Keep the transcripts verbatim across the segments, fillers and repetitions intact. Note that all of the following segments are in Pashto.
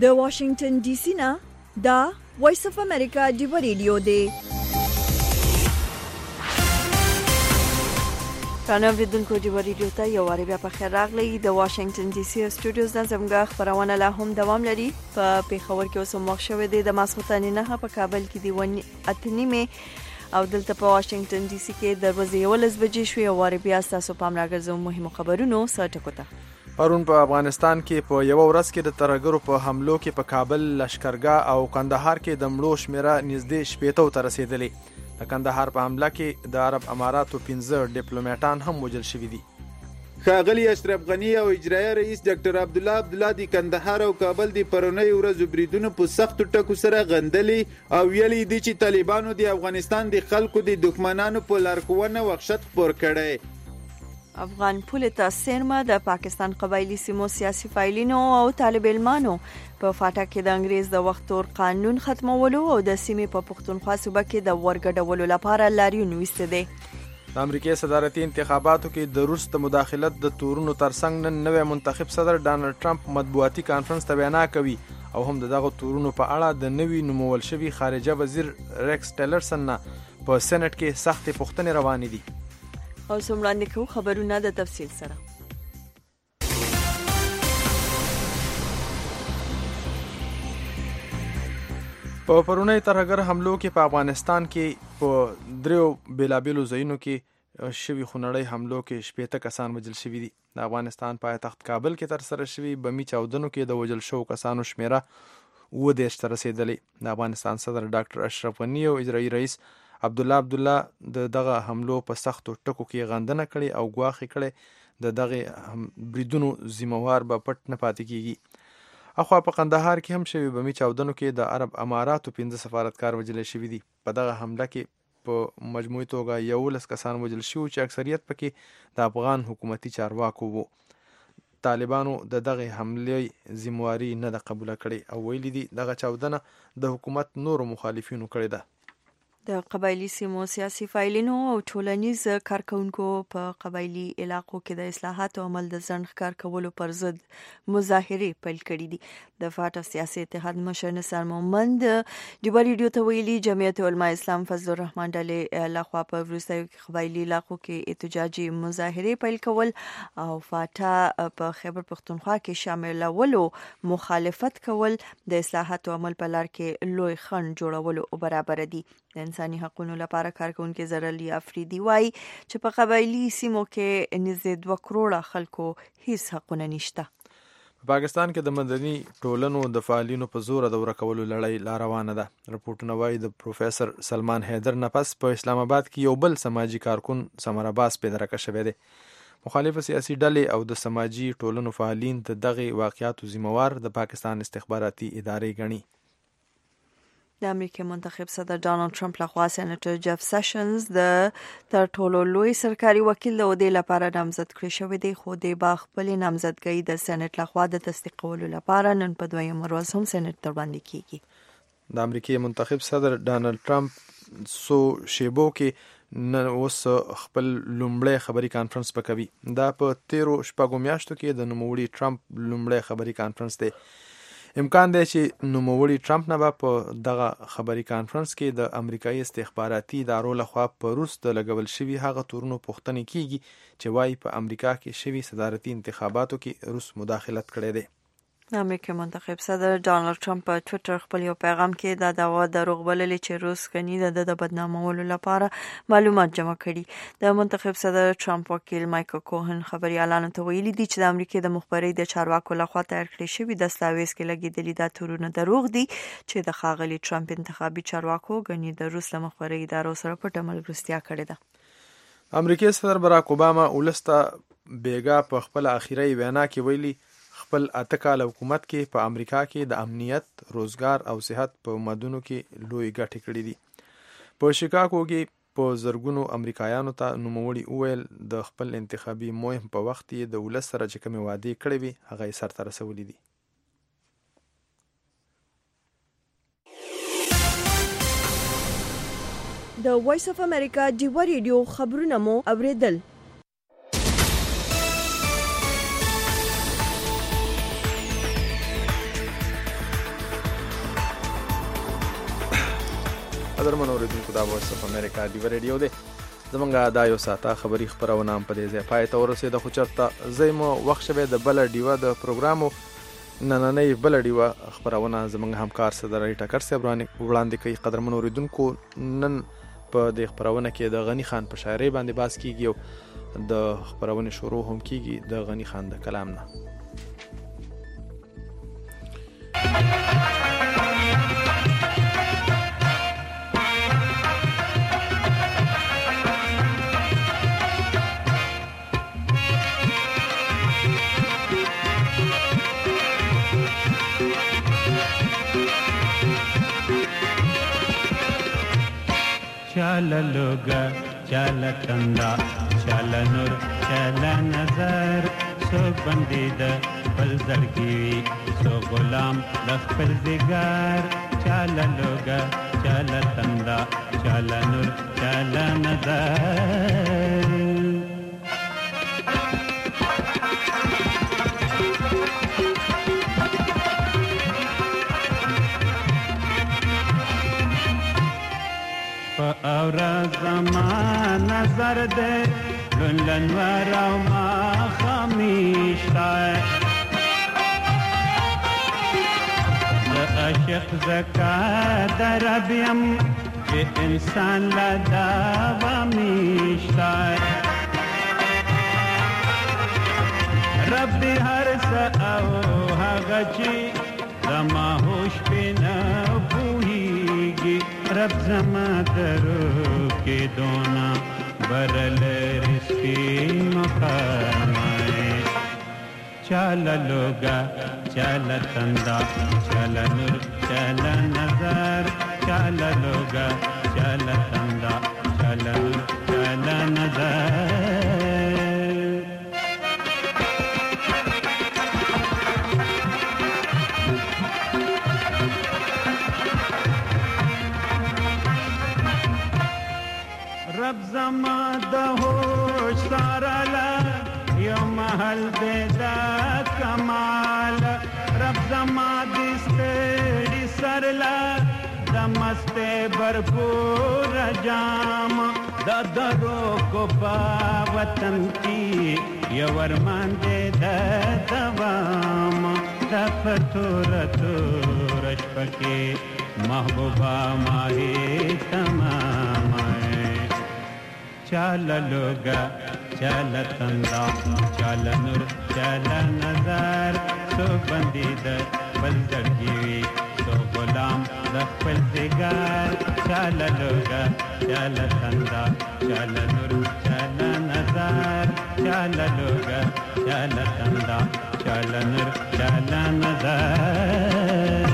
د واشنگټن ډي سي نه دا وایس اف امریکا ډیو ریډیو دی. رانه ویدونکو ډیو ریډیو ته یو واری بیا په خیر راغلی. د واشنگټن ډي سي سټوډیوز نه زموږ خبرونه لا هم دوام لري. په پیښور کې اوس وخت شوه دی د ماسختن نه په کابل کې دی ونی اتنیمه او دلته په واشنگټن ډي سي کې د ورځې یولس بجې شوې. واری بیا تاسو پام راګرځو مهمو خبرونو سره ټکوته. پرون په افغانستان کې په یو ورځ کې د ترهګرو په حملو کې په کابل، لشکرګاه او کندهار کې د مړو شمیره نږدې شپېتو ته رسیدلې. د کندهار په حمله کې د عرب اماراتو پنځه ډیپلوماټان هم وژل شوي دي. ښاغلي اشرف غني او اجرایي رئیس ډاکټر عبدالله عبدالله د کندهار او کابل د پرونی ورځو بریدونو په سختو ټکو سره غندلي او ویلي دي چې طالبانو د افغانستان د خلکو د دښمنانو په لارښوونه وحشت خپور کړی. افغان پولیس ته سرمه د پاکستان قبایلی سیمو سیاسي فایلینو او طالب علمانو په فاټا کې د انګریز د وخت تور قانون ختمولو او د سیمې په پښتونخوا صوبه کې د ورګډولو لپاره لاریون وسته دي. د امریکای صدارتي انتخاباتو کې د روس د مداخلت د تورونو ترڅنګ نن نوې منتخب صدر ډانلډ ټرمپ مطبوعاتي کانفرنس ته وینا کوي او هم دغه تورونو په اړه د نوې نومول شوی خارجه وزیر ریکس ټیلرسن په سېنات کې سختې پوښتنې روانې دي. او سمړاندې کو خبرونه د تفصیل سره. په پرونی ترهګر حملو کې په افغانستان کې په دریو بیلابیلو ځایونو کې شوي خونړۍ حملو کې شپېته کسان وژل شوي دي. د افغانستان پایتخت کابل کې ترسره شوي بمي چاودنو کې د وژل شوو کسانو شمیره اووه دېرش ته رسېدلې. د افغانستان صدر ډاکټر اشرف غني او اجرایي رئیس عبدالله عبدالله د دغه حملو په سختو ټکو کې غندنه کړې او ګواښ کړې د دغه بریدونو ذمہوار به پټ نه پاتې کیږي. اخوا په کندهار کې هم شوي بمي چاودنو کې د عرب اماراتو پنځه سفارتکار وژل شوي دي. په دغه حمله کې په مجموعي توګه یولس کسان وژل شوي چې اکثریت پکې د افغان حکومتي چارواکو وو. طالبانو د دغه حملې ذمہواري نه ده قبوله کړې او ویلي دي دغه چاودنه د حکومت نورو مخالفینو کړې ده. د قبایلی سیمو سیاسي فایلینو او ټولنیز کارکونکو په قبایلی علاقو کې د اصلاحات او عمل د ځنډ ښکار کولو پر ضد مظاهرې پیل کړې دي. د فاټا سیاسي اتحاد مشر نثار مومند ډیو ریډیو ته ویلي جمعیت علما اسلام فضل الرحمن ډلې لخوا په وروستیو کې قبایلی علاقو کې احتجاجي مظاهرې پیل کول او فاټا په خیبر پښتونخوا کې شاملولو مخالفت کول د اصلاحات او عمل په لار کې لوی خنډ جوړولو برابر دي. د انساني حقوقو لپاره کارکونکو زرلی افریدي وایي چې په قبایلی سیمو کې نږدې دوه کروڑه خلکو هیڅ حقونه نشته. په پاکستان کې د مدني ټولنو د فعالینو په زور د ورکولو لړۍ لا روانه ده. رپورټونه وایي د پروفیسور سلمان حیدر نه پس په اسلام آباد کې یو بل سماجی کارکون سمر عباس پیدرکه شوی دی. مخالف سیاسي ډلې او د سماجی ټولنو فعالین د دغه واقعاتو ذمہوار د پاکستان استخباراتي ادارې ګڼي. د امریکا منتخب صدر ډانلډ ټرمپ لخوا سېنیټر جف سیشنز د تر ټولو لوی سرکاري وکیل د عہدې لپاره نامزد کړی شوی دی، خو د با خپل نامزدګۍ د سېنیټ لخوا د تصدیقولو لپاره نن په دویم ورځ هم سېنیټ ته وړاندې کیږي. د امریکا منتخب صدر ډانلډ ټرمپ سو شیبو کې نن اوس خپل لومړی خبري کانفرنس پکوي. دا په تیرو شپږو میاشتو کې د نوموړي ټرمپ لومړی خبري کانفرنس دی. امکان دی چې نوموړي ټرمپ نه به په دغه خبري کانفرنس کې د امریکایي استخباراتي ادارو لخوا په روس د لګول شوي هغه تورونو پوښتنې کیږي چې وايي په امریکا کې شوي صدارتي انتخاباتو کې روس مداخلت کړی دی. امریکا منتخب صدر ډانلډ ټرمپ په ټوئیټر خپل یو پیغام کې دا دعوا دروغ بللې چې روس غني د د بدنامولو لپاره معلومات جمع کړي. د منتخب صدر ټرمپ وکیل مایکل کوهن خبري اعلان ته ویلي دي چې د امریکا د مخبري د چارواکو لخوا تیار کړی شوی دستاویز کې لګیدلي دا تورونه دروغ دي چې د ښاغلي ټرمپ انتخابي چارواکو غني د روس له مخبري ادارو سره پټه ملګرتیا کړې ده. امریکایي صدر براک اوباما ولسته بیګا په خپل اخیری وینا کې ویلي خپل اته کال حکومت کې په امریکا کې د امنیت، روزګار او صحت په مدونو کې لوی ګټې کړې دي. په شیکاګو کې په زرګونو امریکایانو ته نوموړي وویل د خپل انتخابي مهم په وخت کې د ولس سره چې کومې وعدې کړې وي هغه یې سرته رسولې دي. د وایس اف امریکا ډیو ریډیو خبرونه مو اوریدل. قدرمن اوریدونکو دا وایس اف امریکا ډیو ریډیو دی زمونږ دا یو ساعته خبري خبرونه هم په دې ځای پای ته ورسېده خو چېرته زه مو وخت شوی د بله ډیوه د پروګرامو نننۍ بله ډیوه خپرونه زمونږ همکار صدرالي ټکر صاحب وړاندې کوي. قدرمن اوریدونکو نن په دې خپرونه کې د غني خان په شاعرۍ باندې باز کیږي او د خپرونې شروع هم کیږي د غني خان د کلام نه. چالا لوگا چالا تندا چالا نور چالا نظر سو بندیده بل زړګي سو غلام د خپل زګار چالا لوگا چالا تندا چالا نور چالا نظر اور زمان نظر دے لن ورا ما خمیشتا د عاشق زکا دربیم چې انسان لا دا میشتا رب دې هر څه او هغه چې زما هوش پې نه پوهیږي رب زما درو کې دونا برل رسکی مقامائے چالا لوگا چالا تندا چالا نور چالا نظر چالا لوگا چالا تندا چالا نور چالا نظر رب زما د هوش سارلا یو محل دې دا کمال رب زما د ستړي سرلا د مسته برپور جام د درو کو په وطن کې یو ارمان دې د دوام د پتور تور شپکه محبوبا ماهي تمام چالا لوگا چالا تندا چالا نور چالا نظر سو بندید بل زړګي سو غلام د خپل زګار چالا لوگا چالا تندا چالا نور چالا نظر چالا لوگا چالا تندا چالا نور چالا نظر.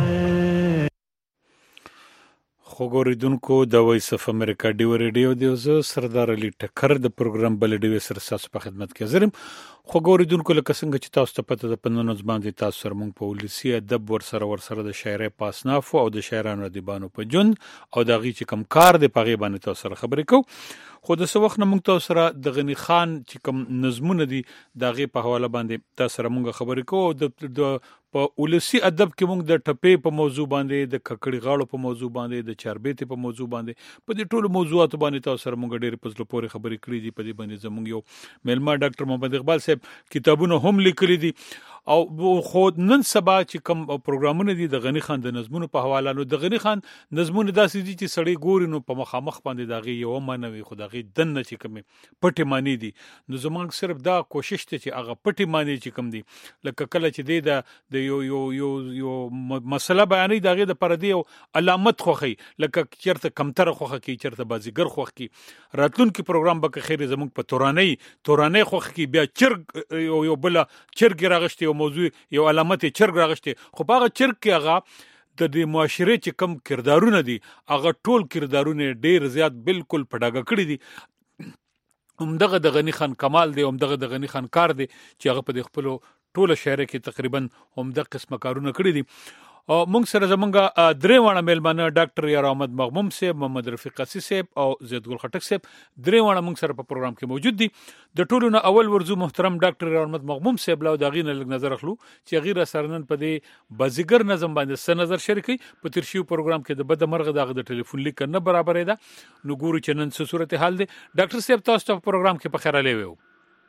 خوګوریدونکو د وایس اف امریکا ډیو ریډیو دی زه سردار علي ټکر د پروګرام بل ډیو سره تاسو په خدمت کې حاضرم. خوګوریدونکو لکه څنګه چې تاسو ته پته د پنځونز باندې تاسو سره مونږ په ولسی ادب ور سره ور سره د شاعرۍ پاسناف او د شاعرانو ادیبانو په جون او د غي چې کم کار د پغې باندې تاسو سره خبرې کو خو د سوخ نه مونږ تاسو سره د غنی خان چې کم نظمونه دي د غي په حواله باندې تاسو سره مونږ خبرې کو د په ولسی ادب کې مونږ د ټپې په موضوع باندې د ککړی غاړو په موضوع باندې د چاربېته په موضوع باندې په دې ټولو موضوعات باندې تاسو سره مونږ ډېر په زړه پورې خبرې کړې دي. په دې باندې زمونږ یو میلما ډاکټر محمد اقبال صاحب کتابونه هم لیکلي دي او خو نن سبا چې کوم پروګرامونه دي د غنی خان د نظمونو په حواله نو د غنی خان نظمونه داسې دي چې سړی ګوري نو په مخامخ باندې داغي یو معنی خو داغي دنه چې کوم پټي معنی دي نو زمونږ صرف دا کوشش ته چې هغه پټي معنی چې کوم دي لکه کله چې د د یو یو یو یو مسله بیانې داغي د پردي او علامت خوخي لکه چرته کمتر خوخه کی چرته بازیګر خوخ کی راتلونکي پروګرام به خیر زمونږ په توراني توراني خوخ کی بیا چرګ یو یو بل چرګ راغشتي یو موضوع یو علامت چرګ راغشتي خو هغه چرګ کې هغه د دې معاشره چې کم کردارونه دي هغه ټول کردارونه ډیر زیات بالکل پډاګه کړی دي. همدغه د غنی خان کمال دی همدغه د غنی خان کار دی چې هغه په خپل ټوله شاعرۍ کې تقریبا همدغه قسمه کارونه کړی دي مونږ سره زمونږ درې واړه میلمانه ډاکټر یار احمد مغموم صاحب، محمد رفیق قصی صاحب او زید ګل خټک صاحب درې واړه مونږ سره په پروګرام کې موجود دي. د ټولو نه اول ورزو محترم ډاکټر یار احمد مغموم صاحب له داغې نه لږ نظر اخلو چې غیر سرنن په دې بازیګر نظم باندې څه نظر شریکي. په تیر شیو پروګرام کې د بد مرغ دغه د ټلیفون لیک نه برابرې ده، نو ګورو چې نن څه صورت حال دی. ډاکټر صاحب تاسو ته پروګرام کې په خیر علي وو.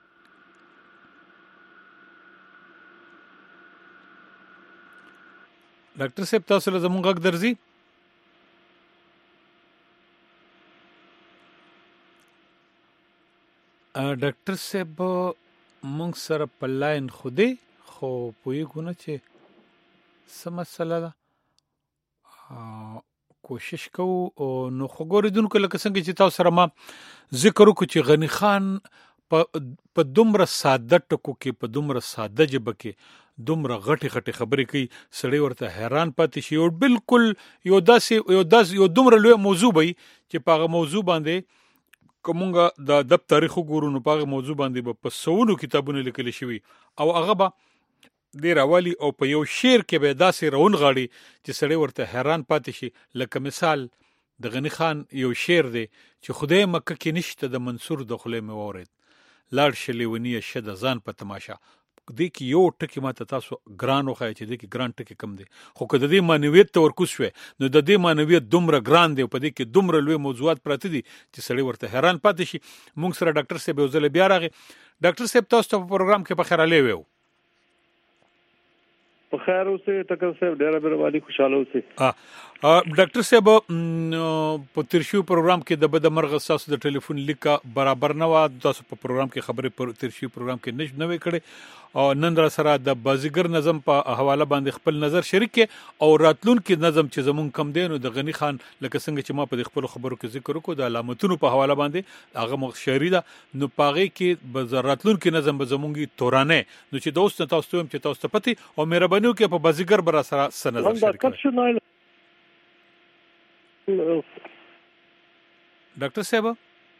ډاکټر صاحب تاسو له زمونږ غږ درځي؟ ډاکټر صاحب مونږ سره په لاین خو دی، خو پوهېږو نه چې څه مسله ده. کوشش کوو. نو خو ګورېدونکو لکه څنګه چې تاسو سره ما ذکر وکړو چې غني خان په دومره ساده ټکو کې، په دومره ساده ژبه کې دومره غټي غټي خبرې کوي، سړی ورته حیران پاتې شي. او بالکل یو داسې یو داسې یو دومره لوی موضوع وي چې په هغه موضوع باندې کومه د ادب تاریخ وګورو نو په هغه موضوع باندې به په سونو کتابونه لیکل شوي او هغه به ډېر اولي او په یو شعر کې به داسې روان غاړي چې سړی ورته حیران پاتې شي. لکه مثال د غني خان یو شعر دی چې خدای مکه کې نشته د منصور د خولې مې واورېد، لاړ شلیونی شه د ځان په تماشا. دې کې یو ټکی ماته تاسو ګران وښایي چې دې کې ګران ټکی کم دی، خو که د دې معنویت ته ورکوز شوی نو د دې معنویت دومره ګران دی او په دې کې دومره لوی موضوعات پراته دي چې سړی ورته حیران پاتې شي. مونږ سره ډاکټر صاحب یو ځل بیا راغی. ډاکټر صاحب تاسو ته په پروګرام کې په خیر علي وو. په خیر اوسه ټکر صاحب، ډېر مهرباني، خوشاله اوسه. ډاکټر صاحب په تیر شیو پروګرام کې د بد مرغ تاسو د ټلیفون لیکه برابر نه و، تاسو په پروګرام کې خبرې پر تیر شیو پروګرام کې نش نه وې کړې او نن را سره د بازیګر نظم په حواله باندې خپل نظر شریک او راتلونکي نظم چې زمون کم دی نو د غني خان لکه څنګه چې ما په خپل خبرو کې ذکر وکړو د علامتونو په حواله باندې هغه مخ شعري ده، نو پاغه کې به راتلونکي نظم به زمونږی تورانه نو چې دوست تاسو ته چې تاسو ته پتی او مهرباني وکړئ په بازیګر بر سره سن نظر شریک کړئ. ډاکټر صاحب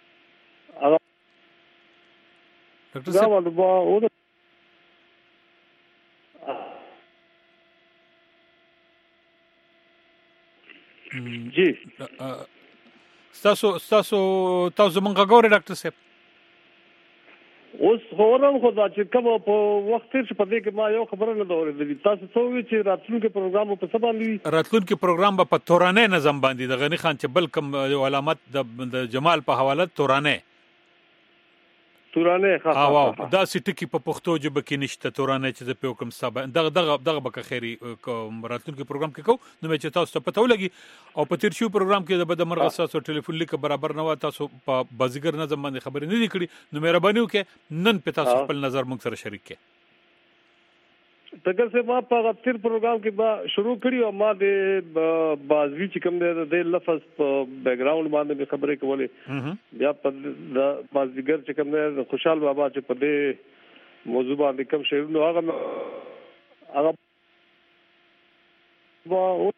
ډاکټر صاحب جی تاسو تاسو تاسو زمونږ غوړې ډاکټر صاحب اوس خورم خو دا چې کوم په وخت چې په دې کې ما یو خبره نه اورېدلې. تاسو څه وی چې راتلونکي پروګرام په څه باندې راتلونکي پروګرام په تورانه نظم باندې د غني خان چې بل کوم علامات د جمال په حواله تورانه تورانه ها ها دا سټکی په پښتو ژبه کې نشته. تورانه چې په کوم صاحب دغه دغه دغه بک خیری راتلونکي پروګرام کې کو نو چې تاسو ته پته ولګي او په تیر شو پروګرام کې د بد مرغ اساسو ټلیفون لیک برابر نه و، تاسو په بازیګر نظم باندې خبرې نه لیکړي نو مهرباني وکړئ نن په تاسو خپل نظر موږ سره شریک کړئ. تګر سے ما په تیر پروګرام کې با شروع کړی او ما د بازوی چې کوم د لفظ په بیک گراوند باندې خبرې کولې بیا په د بازیګر چې کوم د خوشحال بابا چې په دې موضوع باندې کوم شعر نو هغه هغه وا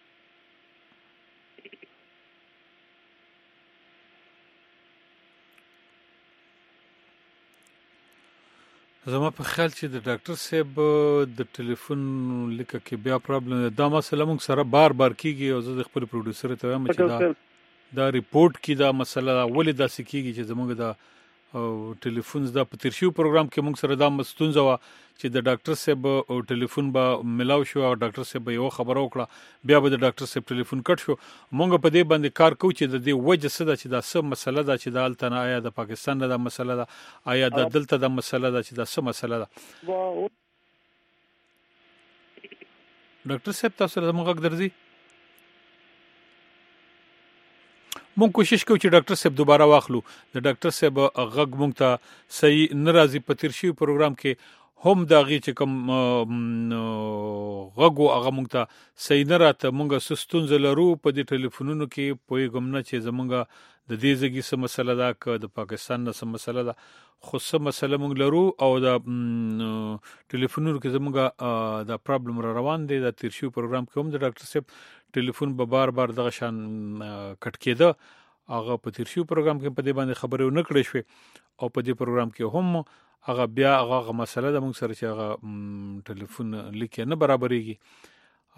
زما په خیال چې د ډاکټر صاحب د ټلیفون لیکه کې بیا پرابلم دا مسله موږ سره بار بار کیږي او زه د خپل پروډوسر ته وایم چې دا دا ریپورت کې دا مسله ولې داسې کیږي چې زموږ د ټلیفون دا په تیر شو پروګرام کې موږ سره دا مستونزه و چې د ډاکټر صاحب ټلیفون به ملاو شو او ډاکټر صاحب یو خبره وکړه بیا به د ډاکټر صاحب ټلیفون کټ شو. موږ په دې باندې کار کوو چې د دې وجه څه ده چې دا څه مسله ده چې د التنا آیا د پاکستان د مسله ده آیا د دلته د مسله ده چې دا څه مسله ده. ډاکټر صاحب تاسو له موږ درځي مونږ کوشش کوو چې ډاکټر صاحب دوباره واخلو. د ډاکټر صاحب غږ مونږ ته صحیح ناراضي په تیر شي پروګرام کې هم دا غي چې کوم غږ هغه مونږ ته صحیح نه راته. مونږ سستون زلرو په دې ټلیفونونو کې پوي ګمنه چې زمونږ د دې ځګي سم مسله ده ک د پاکستان نه سم مسله ده خو سم مسله مونږ لرو او د ټلیفونونو کې زمونږ دا پرابلم را روان دي. د تیر شي پروګرام کې هم د ډاکټر صاحب ټلیفون به بار بار دغه شان کټ کېده. هغه په تیر شي پروګرام کې په دې باندې خبرې نه کړې شوې او په دې پروګرام کې هم هغه بیا هغه مسله د موږ سره چې هغه ټلیفون لیک نه برابرېږي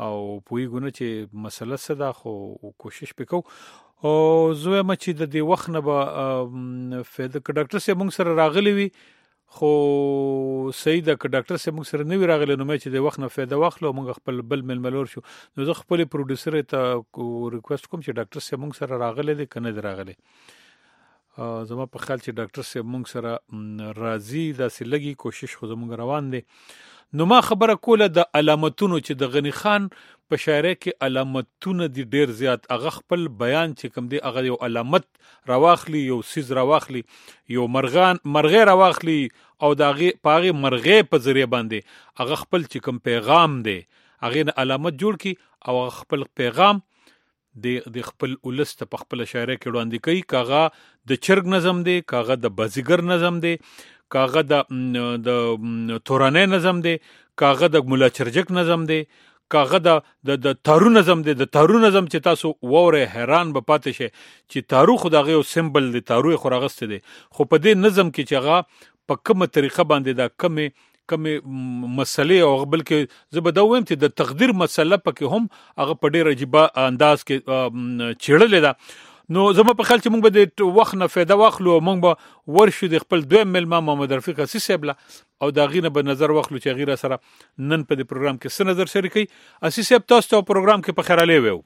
او پویګونه چې مسله صدا خو کوشش وکاو او زه ما چې د دې وخت نه به فایده ک ډاکټر سه مونږ سره راغلی وي خو سید ک ډاکټر سه مونږ سره نه وی راغلی نو مې چې د وخت نه فایده واخلو مونږ خپل بل ململور شو نو زه خپل پروډوسر ته ریکوست کوم چې ډاکټر سه مونږ سره راغلی دی کنه راغلی زما په خیال چې ډاکټر سه مونږ سره راضي دا سې لګي کوشش خو زمونږ روان دي نو ما خبره کوله د علامتونو چې د غنی خان په شاعرۍ کې علامتونه دي ډیر زیات هغه خپل بیان چې کوم دی هغه یو علامت راواخلی یو سیز راواخلی یو مرغان مرغې راواخلی او داغه پاغه مرغې په ذریعہ باندې هغه خپل چې کوم پیغام دی هغه نه علامت جوړ کی او خپل پیغام د د خپل ولست په خپل شاعرۍ کې وړاندې کوي کاغه د چرګ نظم دی کاغه د بازیګر نظم دی کاغه د د تورانه نظم دی کاغه د مولا چرجک نظم دی کاغه د د تارو نظم دی د تارو نظم چې تاسو ووره حیران به پاتې شي چې تارو خدای یو سمبل دی تارو خورغست دی خو په دې نظم کې چې هغه په کومه طریقه باندې دا کمه کمه مسلې او بلکې زه به دا وایم چې د تقدیر مسله پکې هم هغه په ډېر عجیب انداز کې چیړلې ده نو زما په خیال چې موږ به د وخت نه فایده واخلو موږ به ورشو د خپل دویم ملما محمد رفیق اسی صاحب او دا غینه به نظر واخلو چې غیره سره نن په دې پروګرام کې څه نظر شریکي اسی صاحب تاسو ته پروګرام کې په خیر علي وو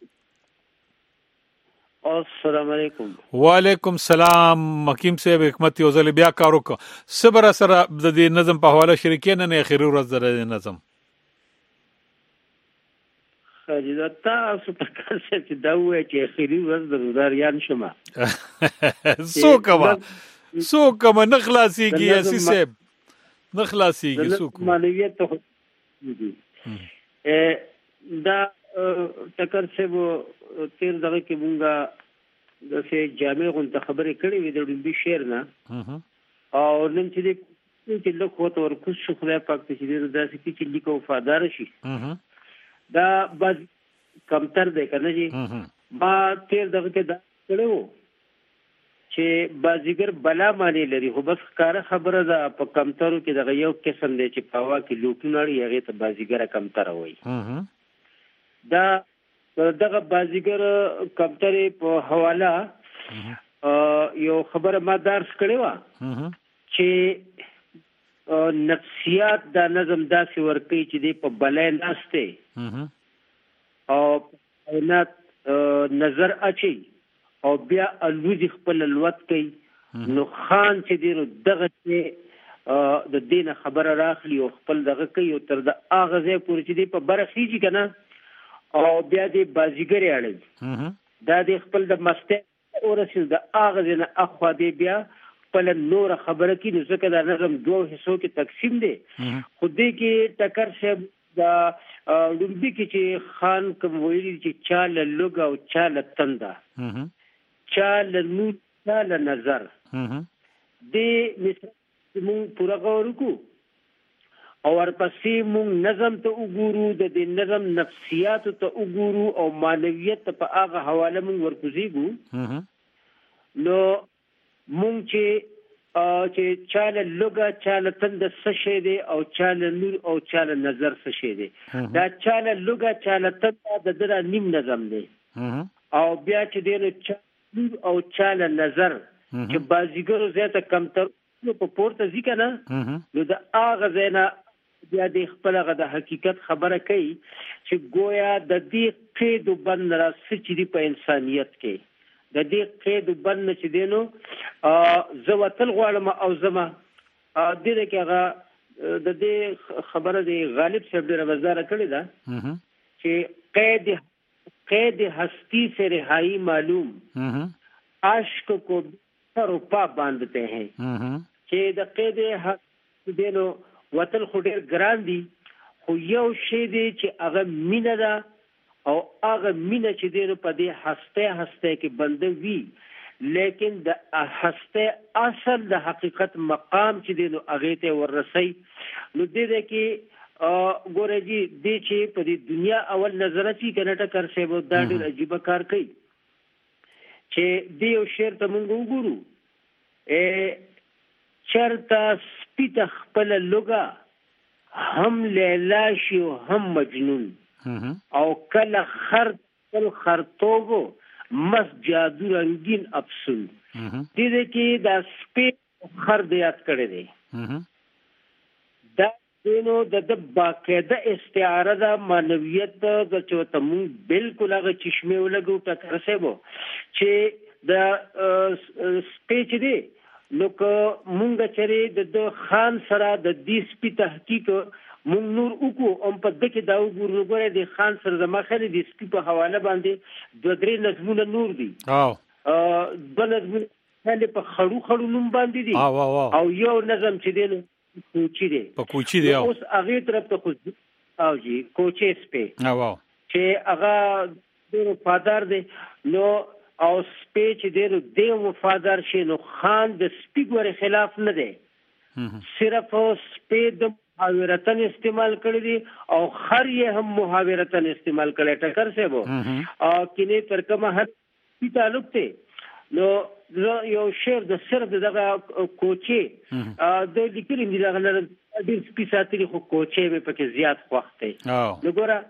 السلام علیکم وعلیکم السلام حکیم صاحب حکمت یو ځل بیا کار وکړه صبر سره د دې نظم په حواله شریکین نه اخیری ورځ د نظم خاجه تاسو په کار چې دا وایي چې اخیری ورځ د روزاریان شمه سو کما سو کما نخلاصيږي اسی صاحب نخلاصيږي سو کما معنویت ته دا ټکر څه وو تیر دغه کې مونږه د سه جامع غونډه خبرې کړې وې د ډوبي شعر نه او نن چې چې له کوته ورکو شو خدای پاک ته چې دا سې چې لیکو وفادار شي دا بس کمتر دی کنه جی ما تیر دغه کې دا کړو چې بازیګر بلا معنی لري خو بس کار خبره ده په کمترو کې دغه یو قسم دی چې پاوا کې لوټونړي هغه ته بازیګر کمتر وایي دا دغه بازیګر کمترې په حواله یو خبره ما درس کړې و چې نفسیات دا نظم داسې ورکوي چې دی په بلای ناسته او کائنات نظر اچي او بیا الوزي خپل الوت کوي نو خان چې دی دغه چې د دین خبره راخلی او خپل دغه کوي او تر د اغه ځای پورې چې دی په برخیږي کنه او بیا دی بازیګر اړي دا دی خپل د مسته اورسل د اغه نه اخوا دی بیا خپل نور خبره کې نو ځکه دا نظم دوه حصو کې تقسیم دی خو دې کې ټکر شه دا لومبي کې چې خان کوم ویلي چې چاله لوګ او چاله تندا چاله نو چاله نظر دې مثال مون پورا غور کو او ورپسې مون نظم ته وګورو د دې نظم نفسیات ته وګورو او معنویت په هغه حواله مون ورکوزیګو نو مونږ چې چې چاله لوګه چاله تند څه شي دی او چاله نور او چاله نظر څه شي دی دا چاله لوګه چاله تند د دره نیم نظم دی او بیا چې دی نو او چاله نظر چې بازیګرو زیاته کمتر په پورته ځي کنه نو د اغه زینا بیا د خپل غ د حقیقت خبره کوي چې گویا د دې قید وبند را سچري په انسانيت کې د دې قید وبند چې دینو زه وتل غواړم او زما د دې کې هغه د دې خبره دی غالب صاحب ډېر وزاره کړې ده چې قید قید هستی سے رہائی معلوم عشق کو سروپا باندھتے ہیں چې د قید هستی دینو وتل خو ډېر ګران دي خو یو شی دی چې هغه مینه ده او هغه مینه چې دی په دې هسته هسته کې بنده وی لیکن د هسته اصل د حقیقت مقام چې دی نو هغه ته ورسي نو دې کې ګوره جی دې چې په دې دنیا اول نظر چې کنه ټکر شه وو دا ډېر عجیب کار کوي چې دې یو شعر ته مونږ وګورو ا چرتا سپیت خپل لوګا هم لیلا شي هم مجنون او کله خر خپل خرطوبو مس جادو رنگین افسون دې کې دا سپې خر د یاد کړی دی دا نو د باقاعده استعاره د معنویت د چوته مونږ بالکل هغه چشمه ولګو ټکر سبو چې د سپیچ دی نو که مونږ چرې د خان سره د دې سپی تحقیق مونږ نور وکړو ام په دغه دا وګورو غوړې د خان سره د مخالې د سپی په حواله باندې دوه درې نظمونه نور دي او د نظمونه په خړو خړو نوم باندې دي او یو نظم چې دی کوچی دی په کوچی دی اوس هغه طرف ته خو او جی کوچی سپې او واو چې هغه د وفادار دی نو او سپې چې دی د وفادار شي نو خان د سپې ګور خلاف نه دی صرف سپې د محاورتن استعمال کړی دی او خر یې هم محاورتن استعمال کړی ټکر سے وو او کینه ترکمه هر په تعلق ته نو یو شعر د سر دغه کوچي د لیکلي دی دغه ډېر سپیساتري خو کوچي به پکې زیات وخت دی نو ګوره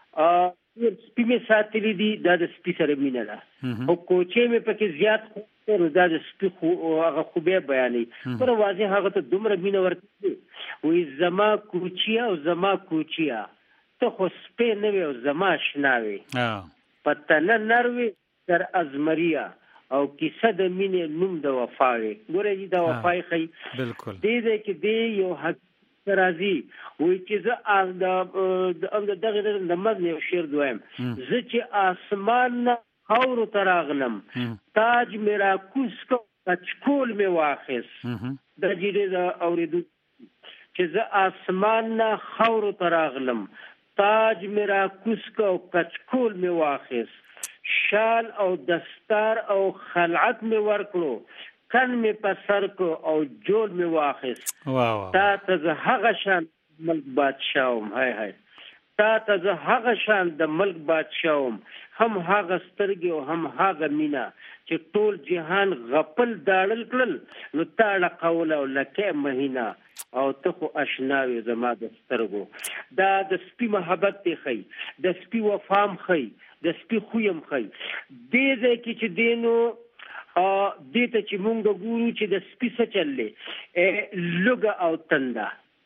ا سپی می ساتلی دی د سپی سره مینه ده او کوچي می پکې زیات خو د سپی خو هغه خو به بیانې پر واضح هغه ته دومره مینه ورته وې زما کوچیا او زما کوچیا ته خو سپی نه وي او زما شناوي پته نه نروي تر ازمریا او کیسه د مینې نوم د وفاوي ګوره دې د وفای خي بالکل دې دې کې دې یو حق راځي وې چې زه د دغه د مزنه شعر دویم زه چې اسمان خاور تراغلم تاج میرا کوس کو کچکول می واخس د دې د اوریدو چې زه اسمان خاور تراغلم تاج میرا کوس کو کچکول می واخس شال او دستار او خلعت می ورکړو کن می پسر کو او جول می واخص واو تا ته هغه شان ملک بادشاہم هاي هاي تا ته هغه شان د ملک بادشاہم هم هغه سترګي او هم هغه مینا چې ټول جهان غپل داړل کړل نو تاړه قول او لکه مهینا او ته خو آشناوي زما د سترګو دا د سپي محبت دی خي د سپي وفام خي د سپي خویم خي دې دې کې چې دینو ا دې ته چې مونږ ګورو چې د سپي څه چللې لوګه او تنده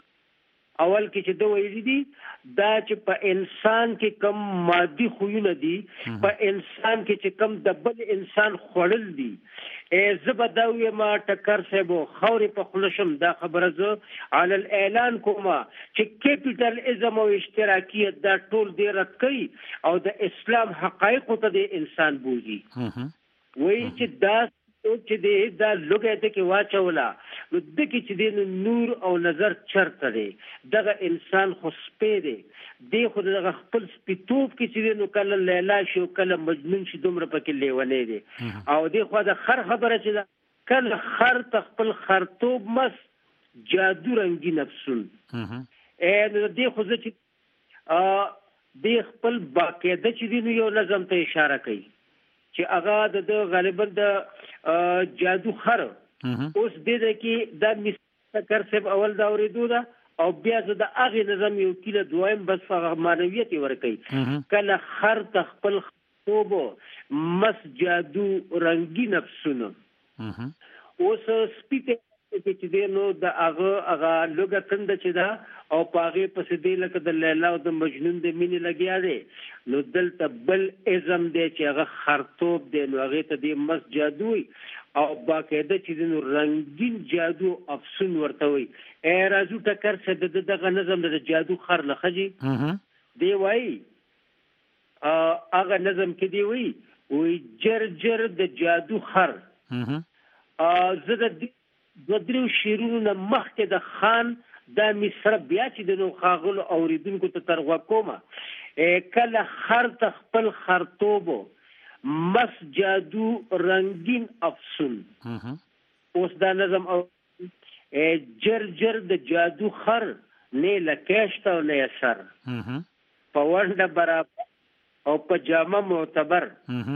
اول کې چې دوه ویلي دي دا چې په انسان کې کم مادي خوونه دي په انسان کې چې کم د بل انسان خړل دي ای زبداوی ما ټکر سبو خوري په خلشم دا خبره زه علی الاعلان کومه چې کیپټل ازم او اشتراکیت دا ټول دی رد کوي او د اسلام حقایق ته د انسان بوزي وایي چې دا چې دې دا لوګه ته کې واچولا نو د کې چې دې نور او نظر چرته دی دغه انسان خو سپې دی دی خو دغه خپل سپیتوب کې چې نو کله لیلا شو کله مجنون شي دومره پکې لیونې دی او دی خو د خر خبره چې کله خر خپل خرطوب مس جادو رنگی نفسون ا نو دی خو چې ا دی خپل باقاعده چې دی یو نظم ته اشاره کوي چې هغه د غالبا د جادو خر اوس دې کې د مستقر سب اول دا اوریدو دا او بیا د هغه نظم یو کله دویم بس هغه معنویت ورکړي کله خر خپل خوب مس جادو رنگی نفسونه اوس سپیته چې دې نو د هغه هغه لوګه تند چې دا او پاغه پس دې لکه د لیلا او د مجنون د مینې لګیا دی نو دلته بل ازم دی چې هغه خرطوب دی نو هغه ته دې مس جادو او باقاعده چې نو رنگین جادو افسون ورته وي ای راځو ټکر څه د دغه نظم د جادو خر لخجی دی وای ا هغه نظم کې دی وای وی جر جر د جادو خر ا زه د بدرو شیرونو مخکې د خان دا مصر بیا چې د نو خاغل اوریدونکو ته ترغوا کومه کله خر خپل خرطوبو مس جادو رنگین افسون اوس دا نظم او جر جر د جادو خر نه لکشت او نه سر په ورنده برابر او په جامه معتبر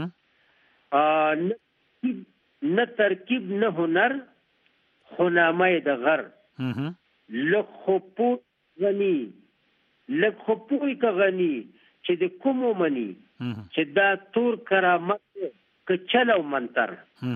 نه ترکیب نه هنر خنامه د غر لخپو غنی لخپوی که غنی چې د کومو منی چې دا تور کرامت کچل او منتر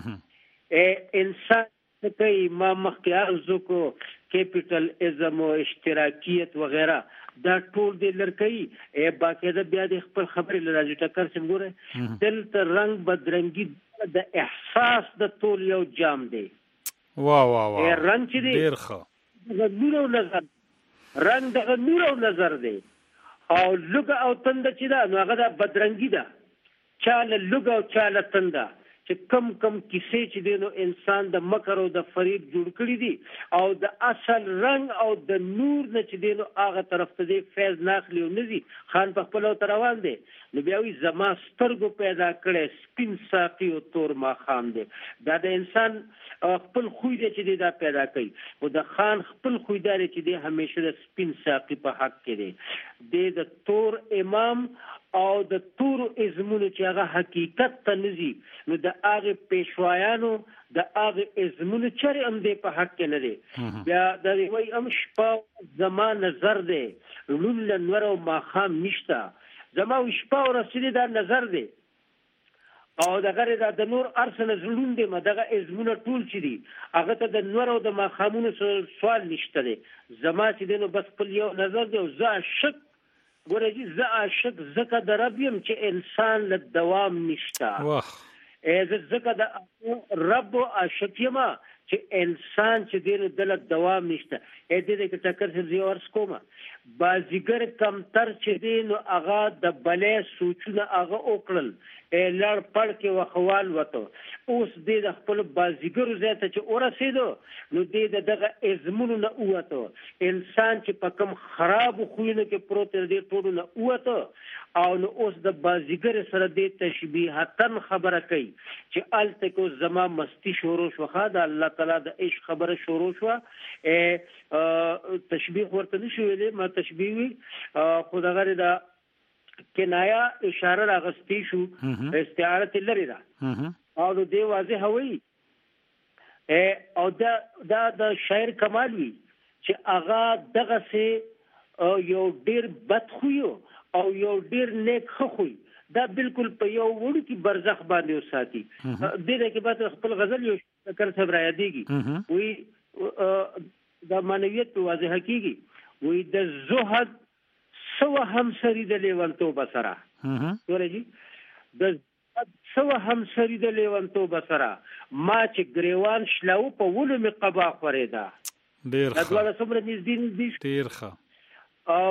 انسان کوي ما مخکې ارزو کو کیپیټل ازم او اشتراکیت وغیرہ دا ټول د لړکې ای باقاعده بیا د خپل خبرې لراځي ټکر سم ګوره دلته رنگ بدرنګي د احساس د ټول یو جام دی واه واه واه رنگ چې دی ډیر ښه د نور او نظر رنگ د نور او نظر دی او لوګ او تند چې دا نو هغه د بدرنګي ده چاله لوګ او چاله تند چې کم کم کیسې چې دی نو انسان د مکر او د فریب جوړ کړی دي او د اصل رنگ او د نور نه چې دی نو هغه طرف ته دی فیض ناخلی او نزي خان په خپل او روان دی نو بیا وی زما سترګو پیدا کړي سپین ساقي او تور ما خام دی دا د انسان خپل خوې دی چې دی دا پیدا کوي او د خان خپل خوې دی چې دی همیشه د سپین ساقي په حق کې دی د تور امام او د تور ازمونو چې هغه حقیقت ته نزي نو د هغه پېشوایانو د هغه ازمونو چرې هم دی په حق کې نه دی بیا د وی ام شپه زما نظر دی لول نور او ماخام نشتا زما شپه او رسېدي دا نظر دی او د غره د نور ارسنه زلون دی مدغه ازمونه ټول چي دي هغه ته د نور او د ماخامونو سوال نشته دی زما چې دینو بس په یو نظر دی او زه شک ورجی زه عاشق زکه دربیم چې انسان له دوام نشتا واه از زکه د رب عاشق یما چې انسان چې دین دل دوام نشته اې دې کې ټکر سي ورس کومه بازیګر کم تر چې دین هغه د بلې سوچونه هغه وکړل ا لړ پړ کې وخوال وته اوس دې د خپل بازیګر زیاته چې ورسېدو نو دې دغه ازمونو نه اوته انسان چې په کم خراب خوینه کې پروت دې ټولو نه اوته او نو اوس د بازیګر سره دې تشبیهاتن خبره کوي چې الته کو زما مستی شروع شوخه د الله تعالی د عشق خبره شروع شو ا تشبیه ورته نشو ویلې ما تشبیه وی خدای دا کنایا اشاره راغستی شو استعاره لري دا او د دې واضح وي او دا دا د شاعر کمال وي چې اغا دغه سه یو ډیر بد خویو او یو ډیر نیک خوی دا بالکل په یو وړو کې برزخ باندې وساتي د دې کې بعد خپل غزل یو کر صبر یادېږي وی دا معنویت واضح کیږي وی د زهد سو هم سری د لیوانتو بسرا ورجی د سو هم سری د لیوانتو بسرا ما چې گریوان شلاو په ولو می قبا خریدا ډیر ښه دغه صبر نږدې نږدې ډیر ښه او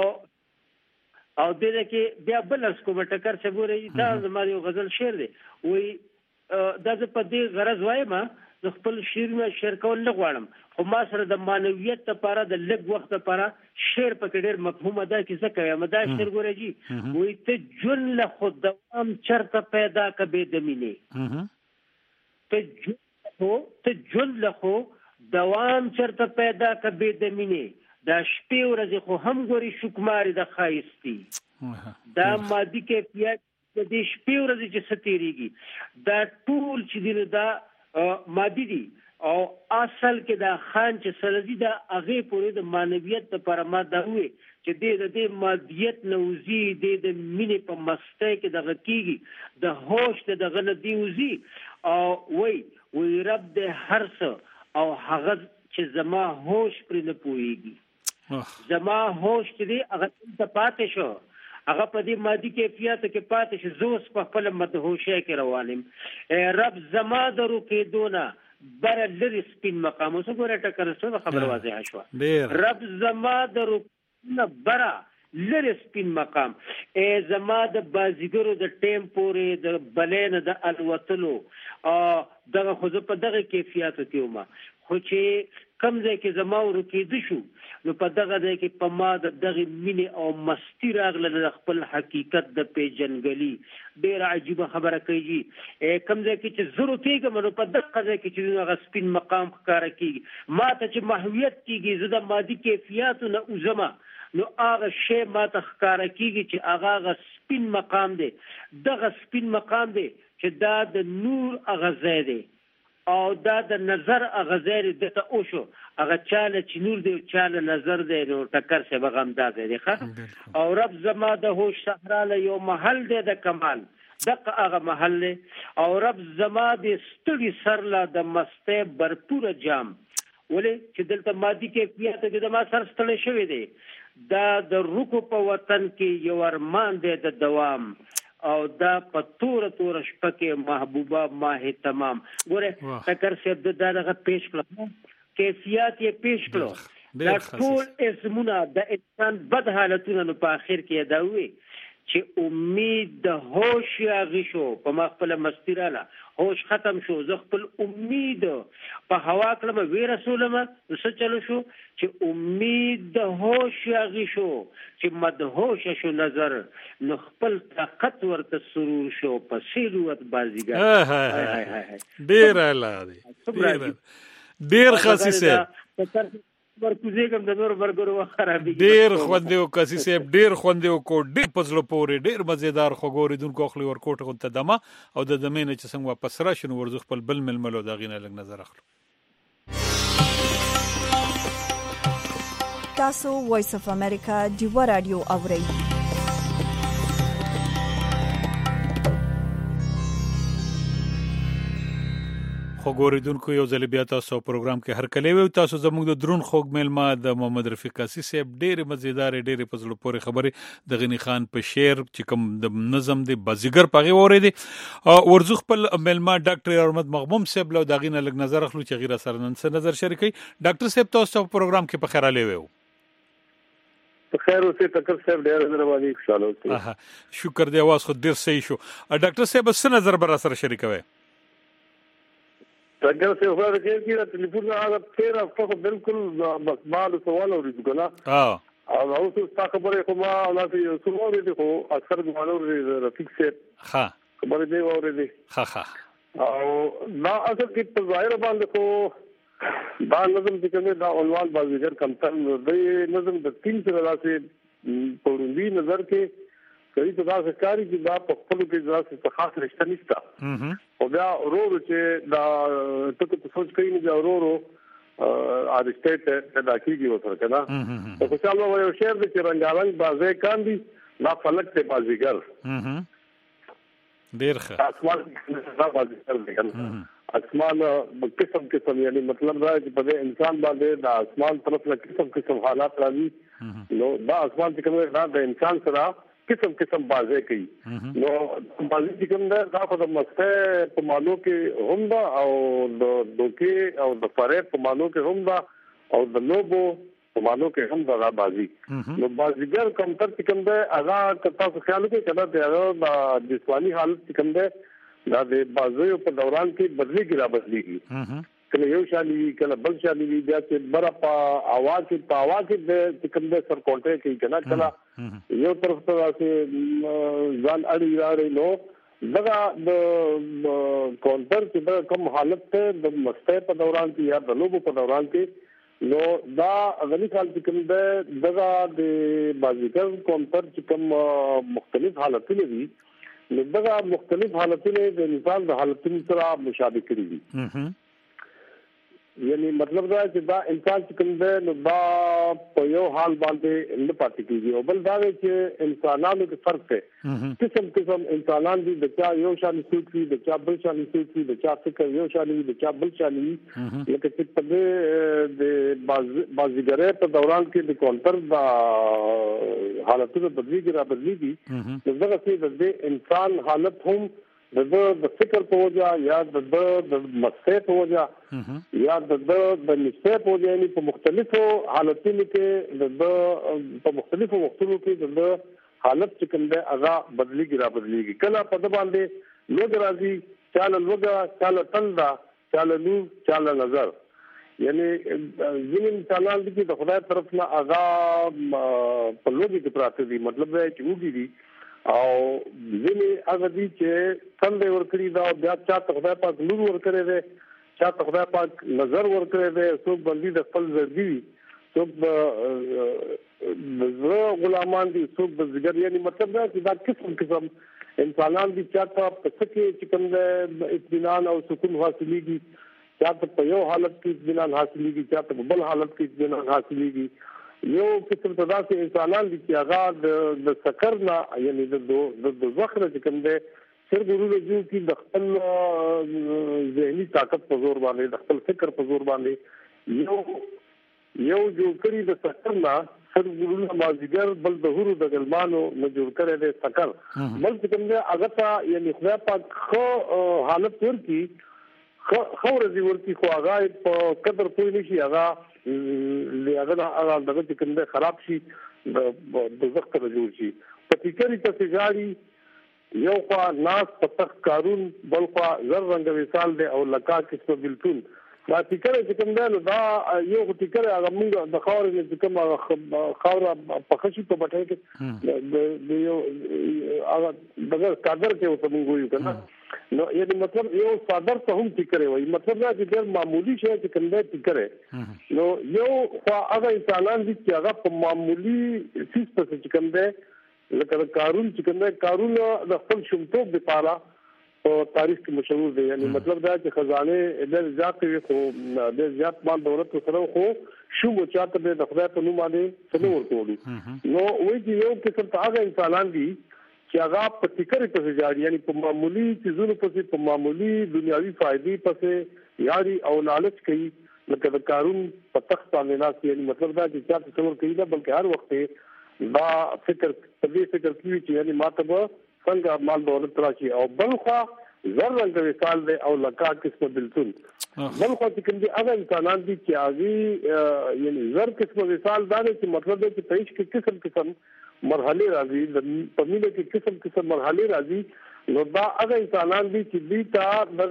او دغه کې بیا بلس کوم ټکر چې ګورې دا زموږ یو غزل شعر دی وی دا په دې غرض وایم د خپل شعر نه شعر کول نه غواړم خو ما سره د مانویت لپاره د لږ وخت لپاره شعر په ډېر مفهوم ادا کی څه کوي مدا شعر ګورېږي وای ته جن له خود دوام چرته پیدا کبه د مینه ته جو ته جن له خو دوام چرته پیدا کبه د مینه دا شپې ورځې خو هم ګوري شکماري د خایستی دا مادي کې پیاج د دې شپې ورځې چې ستېریږي دا ټول چې دی دا مادي دي او اصل کې دا خان چې سرزي دا هغه پورې د مانویت لپاره ما دا وي چې د دې مادیت نوزي د مینې په مسته کې دغه کیږي د هوش د غل دی وزي او وای وی رب د هر څه او هغه چې زما هوش پر نه پويږي زما هوش دې هغه ته پاتې شو هغه په دې مادي کیفیت کې پاتې شو زوس په خپل مدهوشه کې روانم رب زما درو کې دونه بر لري سپین مقام اوس ګوره ټکر سره خبر واضح شو رب زما درو نه برا لري سپین مقام ای زما د بازیګرو د ټیم پورې د بلین د الوتلو ا دغه خو په دغه کیفیت کې ومه خو چې کم ځای کې زما ورکېد شو نو په دغه ځای کې په ما د دغه مینې او مستی راغله د خپل حقیقت د پیژنګلي ډېر عجیبه خبره کوي کم ځای کې چې زرو کېږم نو په دغه ځای کې چې هغه سپین مقام ښکاره کېږي ما ته چې محویت کېږي زه د مادي کیفیاتو نه وځم نو هغه شی ما ته ښکاره کېږي چې هغه هغه سپین مقام دی دغه سپین مقام دی چې دا د نور هغه ځای دی او دا د نظر غزیر دته او شو هغه چاله چې نور دی چاله نظر دی نو ټکر څه بغم دا دی ښه او رب زما د هوش صحرا له یو محل دی د کمال دغه هغه محل او رب زما د ستړي سر لا د مسته برپور جام ولې چې دلته مادي کیفیت د ما سر ستړي شوی دی دا د روکو په وطن کې یو ارمان دی د دوام او دا په تور تور شپه کې محبوبه ماه تمام ګوره فکر سید دغه پیش کړو کیفیت یې پیش کړو دا ټول اسمونه د انسان بد حالتونو په اخر کې دا وي چې امید د هوش یاغي شو په مخفل مستیراله هوش ختم شو زه خپل امید په هوا کړم وی رسولم څه چلو شو چې امید د هوش یاغي شو چې مدهوش شو نظر نو خپل طاقت ورته سرور شو په سیروت بازیګر ډیر اعلی ډیر خاصه ورکوزیګم د نور برګرو خرابې ډیر خوندې او کسي سیب ډیر خوندې او کو ډیر پزلو پورې ډیر مزیدار خوګوري دونکو خپل ورکوټ غونته دمه او د دمینه چې څنګه واپس راشن ورزخ خپل بل ململو دا غینه لګ نظر اخلو. تاسو وایس اف امریکا دیو رادیو اورئ. خو ګوریدونکو یو ځل بیا تاسو پروګرام کې هر کله وي تاسو زموږ د درون خوګ میلما د محمد رفیق قاسی صاحب ډېر مزیدار ډېر پزړو پورې خبرې د غنی خان په شعر چې کوم د نظم دی بازیګر پغه اورېدي ورزخ په میلما ډاکټر احمد مغموم صاحب له دغینه لګ نظر اخلو چې غیر سره نن څه نظر شریکي ډاکټر صاحب تاسو په پروګرام کې په خیر علي وو په خیر اوسه تکر صاحب ډېر مهرباني خوشاله اوسه شکر دی आवाज خو ډېر صحیح شو ډاکټر صاحب څه نظر بر سره شریکوي څنګه څه هو راځي چې ټلیفون هغه تیر هفته بالکل مال سوال اورېدو کنه اه او اوس تاسو خبرې کومه او تاسو سوال اورېدو خو اکثر معلومه رفیق سے ها خبرې دی اورېدو ها ها او دا اصل کې په ظاهر باندې خو دا نظم چې کومه دا عنوان بازیګر کمتر دی نظم د تین سره راځي په وړاندې نظر کې کوي ته دا ښکاری چې دا په خپل کې ځاسه څه خاص رشتہ نشته او بیا ورور چې دا ته ته سوچ کوي نه ورور ا رشتہ ته دا کیږي وسره کنه او په څلو یو شعر د رنگارنګ بازه کاندي لا فلک ته بازیګر ډیر ښه اسمان دا بازیګر دی کنه اسمان قسم قسم یعنی مطلب دا چې په انسان باندې دا اسمان طرف له قسم قسم حالات راځي نو دا اسمان چې کومه دا د انسان سره قسم قسم بازه کوي نو بازي چې کوم دا خو د مسته په مانو کې هم دا او د دوکي او د فریب په مانو کې هم دا او د لوبو په مانو کې هم دا بازي نو بازیګر کوم تر چې کوم دا اغا تاسو خیال کې کړه دا د جسمانی حالت چې کوم دا د بازو په دوران کې بدلی کې را بدلیږي کله یو شالي کله بل شالي بیا چې برا په اواز کې په اواز کې د کوم د سر کونټه کې کله کله یو طرف ته چې ځان اړي راړي نو دغه د کونټر چې د کوم حالت ته د مسته په دوران کې یا د لوبو په دوران کې نو دا غني خال چې کوم د دغه د بازیګر کونټر چې کوم مختلف حالتونه دي نو دغه مختلف حالتونه د انسان د حالتونو سره مشابه کړي دي یعنی مطلب دا چې دا انسان چې کوم دی نو دا په یو حال باندې نه پاتې کیږي او بل دا چې انسانانو کې فرق دی قسم قسم انسانان دي د چا یو شان سوچ وي د چا بل شان سوچ وي د چا فکر یو شان وي د چا بل شان وي لکه چې په دې د بازیګر په دوران کې د کونټر دا حالتونو بدلیږي را بدلیږي دغه څه د انسان حالت هم د د فکر په وجه یا د د مسته په وجه یا د د نسبه په وجه یعنی په مختلفو حالتونو کې د په مختلفو وختونو کې د حالت چې کوم دی هغه بدلیږي را بدلیږي کله په د باندې لوګ راځي چاله لوګ چاله تندا چاله نور چاله نظر یعنی ځینې انسانان دي چې د خدای طرف نه هغه په لوګي کې پراته دي مطلب دا چې وګړي دي او ځینې هغه دي چې څنګه ورکړي دا بیا چا ته خدای پاک نور ورکړي دی چا ته خدای پاک نظر ورکړي دی څوک باندې د خپل زړګي څوک د غلامان دي څوک د زګر یعنی مطلب دا چې دا قسم قسم انسانان دي چا ته په څه کې چې کوم د اطمینان او سکون حاصلېږي چاته په یو حالت کې اطمینان حاصلېږي چاته په بل حالت کې اطمینان حاصلېږي یو قسم ته داسې انسانان دي چې هغه د سکر نه یعنی د د زخره چې کوم دی صرف ورونه جو کې د خپل ذهني طاقت په زور باندې د خپل فکر په زور باندې یو یو جو کړی د سکر نه صرف ورونه مازیګر بل د هورو د ګلمانو نه جوړ کړی دی سکر بل چې کوم دی هغه ته یعنی خدای پاک خو حالت ورکی خو ورځي ورکی خو هغه په قدر پوه نشي هغه هغه هغه دغه چې کوم دی خراب شي د زخته جوړ شي په فکرې ته سجاري یو خوا ناس په تخت کارون بل خوا زر رنګ وصال دی او لکا قسمه بلتون دا فکرې چې کوم دی نو دا یو فکرې هغه موږ د خاورې نه چې کوم خاوره په خشي په بټۍ کې د یو هغه دغه قدر کې اوس موږ وایو کنه نو یعنی مطلب یو صادر ته هم فکرې وایي مطلب دا چې ډېر معمولی شی چې کوم دی فکرې نو یو خوا هغه انسانان دي چې هغه په معمولی سیس په چې کوم دی لکه کارون چې کوم دی کارون د خپل شومتوب لپاره په تاریخ کې مشهور دی یعنی مطلب دا چې خزانه ډېر زیات وي خو ډېر زیات مال دولت سره خو شوم چاته د خدای په نوم باندې څنګه ورکوړي نو وایي چې یو قسم ته هغه انسانان دي چې هغه په فکرې په جاري یعنی په معمولی چیزونو په په معمولی دنیوي فائدې په یاري او لالچ کوي لکه د کارون په تخت باندې ناس یعنی مطلب دا چې چا تصور کوي دا بلکې هر وخت دا فکر په دې فکر کوي چې یعنی ماته څنګه مال دولت راشي او بل خوا زر رنګ وصال دی او لکا قسمه بلتون بل خوا چې کوم دي هغه انسانان دي چې هغه یعنی زر قسمه وصال دا چې مطلب دی چې پېښ کې قسم قسم مرحله راځي د پمینه کې قسم قسم مرحله راځي نو دا هغه انسانان دي چې دوی ته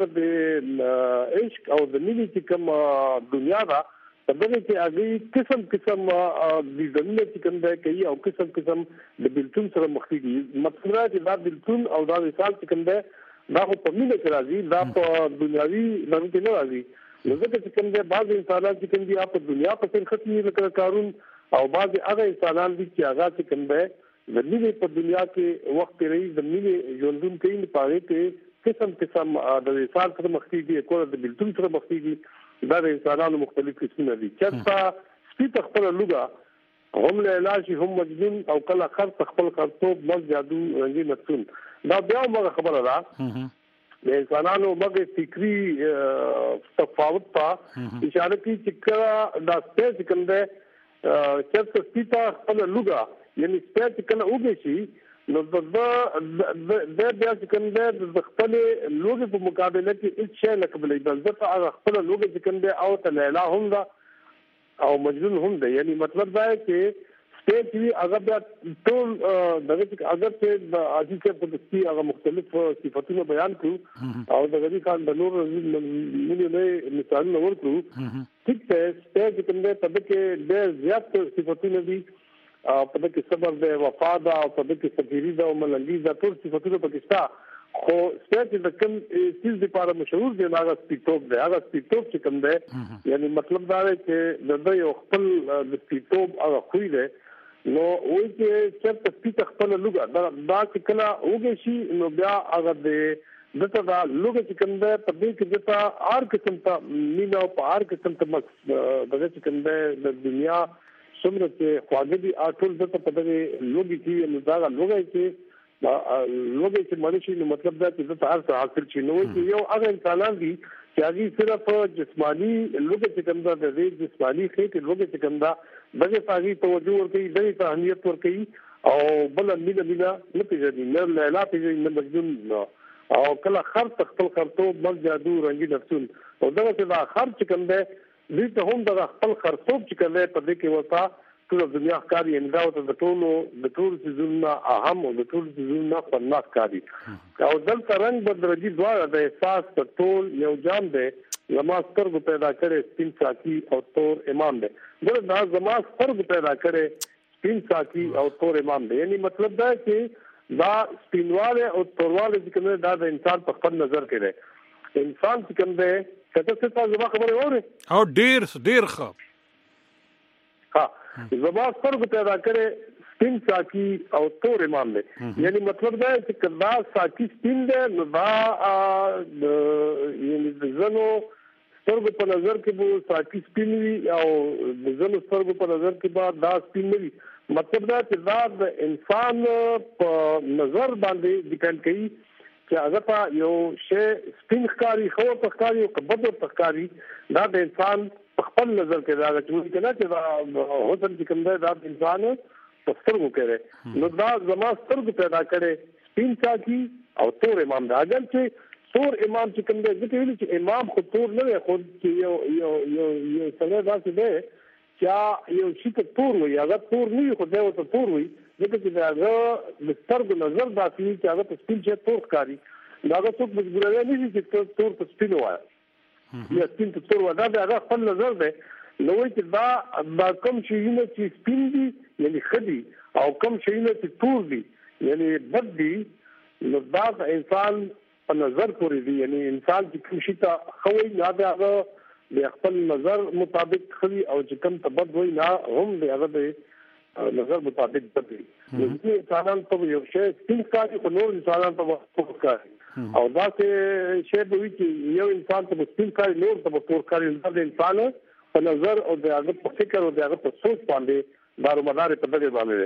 د عشق او د مینې چې کوم دنیا دا په دغه کې هغه قسم قسم د زمینه چې کوم دی کوي او قسم قسم د بلتون سره مخ کیږي مطلب دا چې دا بلتون او دا وصال چې کوم دی دا په پمینه کې راځي دا په دنیوي باندې کې نه راځي نو ځکه چې کوم دی بعض انسانان چې کوم دي په دنیا په څیر ختمي لکه کارون او بعض هغه انسانان دي چې هغه چې کوم دی د مینې په دنیا کې وخت لري د مینې ژوندون کوي په هغه کې قسم قسم د وصال سره مخ کیږي کول د بلتون سره مخ کیږي دا د انسانانو مختلف قسمونه دي چې سپیت خپل لوګه هم له علاج هم مجنون او کله خرڅ خپل خرڅوب مز جادو رنګي نفسون دا بیا موږ خبره ده د انسانانو مګ فکری تفاوت ته اشاره کوي چې کله دا سپیس کوم دی چې سپیتا خپل لوګه یعنی سپیس کله وګي شي نو د د بیا چې کوم دی د خپل لوګي په مقابله کې هیڅ شی نه قبلې بل ځکه هغه خپل لوګي چې کوم دی او ته لیلا هم ده او مجنون هم ده یعنی مطلب دا چې سپیس وی هغه بیا ټول دغه چې اگر چې د عاجزه په دستي هغه مختلف صفاتونه بیان کړو او د غری خان د نور ملي مثالونه ورکړو ټیک ته سپیس کوم دی په دې ډېر زیات صفاتونه دي په دې کې صبر دی وفا ده او په دې کې سفیری ده او ملنګي ده ټول صفاتونه پکې شته خو سپیس د کوم چیز لپاره مشهور دی هغه سپیټوب دی هغه سپیټوب چې کوم دی یعنی مطلب دا دی چې د یو خپل د سپیټوب هغه خوې دی نو وایي چې چې سپیټ خپل لوګه دا دا چې کله وګي شي نو بیا هغه د دته دا لوګه چې کوم دی په دې کې دته هر قسم ته مینا په هر قسم ته دغه چې کوم دی د دنیا څومره چې خواږه دي اټول دته په دغه لوګي کې نو دا لوګي چې لوګي چې مانشي نو مطلب دا چې دته هر څه حاصل شي نو چې یو هغه انسانان دي چې هغه صرف جسمانی لوګي چې کوم دا د جسمانی خېټه لوګي چې کوم دا دغه پاغي توجه ورکړي دغه ته اهمیت ورکړي او بل مینا مینا نه پیژني نه لیلا پیژني نه مجنون او کله خرڅ خپل خرڅوب مل جادو رنگي نفسون او دغه چې دا خرڅ کوم دی دې ته هم د خپل خرڅوب چې کوي په دې کې وتا ټول دنیا کاری انداو ته د ټولو د ټول سيزونه اهم او د ټول سيزونه خناک کاری او دلته رنگ بدرجي دوا د احساس په ټول یو جام دی زما سترګو پیدا کړي سپین ساقي او تور امام دی ګور دا زما سترګو پیدا کړي سپین ساقي او تور امام دی یعنی مطلب دا چې دا سپینواله او تورواله چې کومه دا د انسان په خپل نظر کې دی انسان چې کوم دی کته څه تاسو زما خبره اورئ او ډیر ډیر ښه ها زما سترګو پیدا کړي سپین ساقي او تور امام دی یعنی مطلب دا چې کدا ساقي سپین دی نو دا یعنی د زنو سترګو په نظر کې به ساقي سپین وي او د زلو سترګو په نظر کې به دا سپین وي. مطلب دا چې دا د انسان په نظر باندې ډیپند کوي چې هغه ته یو شی سپین ښکاري خو په ښکاري او کبد په ښکاري دا د انسان په خپل نظر کې دا چې کنه چې دا حسن چې کوم دا د انسان په سترګو کې نو دا زما سترګو پیدا کړي سپین ساقي او تور امام دا اگر چې تور امام چې کوم دی ځکه ویل چې امام خو تور نه دی خو یو یو یو یو څنګه داسې دی چې یو شي ته تور وي هغه تور نه وي خو دی ورته تور وي ځکه چې هغه د سترګو نظر داسې وي چې هغه په سپین شی تور ښکاري دا هغه څوک مجبوروي نه شي چې تور په سپین ووایي یا سپین ته تور وایي دا د هغه خپل نظر دی. نو وایي چې دا دا کوم شیونه چې سپین دي یعنی ښه دي او کوم شیونه چې تور دي یعنی بد دي نو دا د انسان په نظر پورې دي. یعنی انسان چې کوم شي ته ښه وایي نه د هغه د خپل نظر مطابق خري او چې کوم ته بد وایي نه هم د هغه د نظر مطابق بد وي. نو انسانان ته یو شی سپین ښکاري خو نور انسانان ته تور ښکاري او دا چې شی به وي چې یو انسان ته سپین ښکاري نور ته تور ښکاري. دا د انسان په نظر او د هغه په فکر او د هغه په سوچ باندې دارومدار په دغه باندې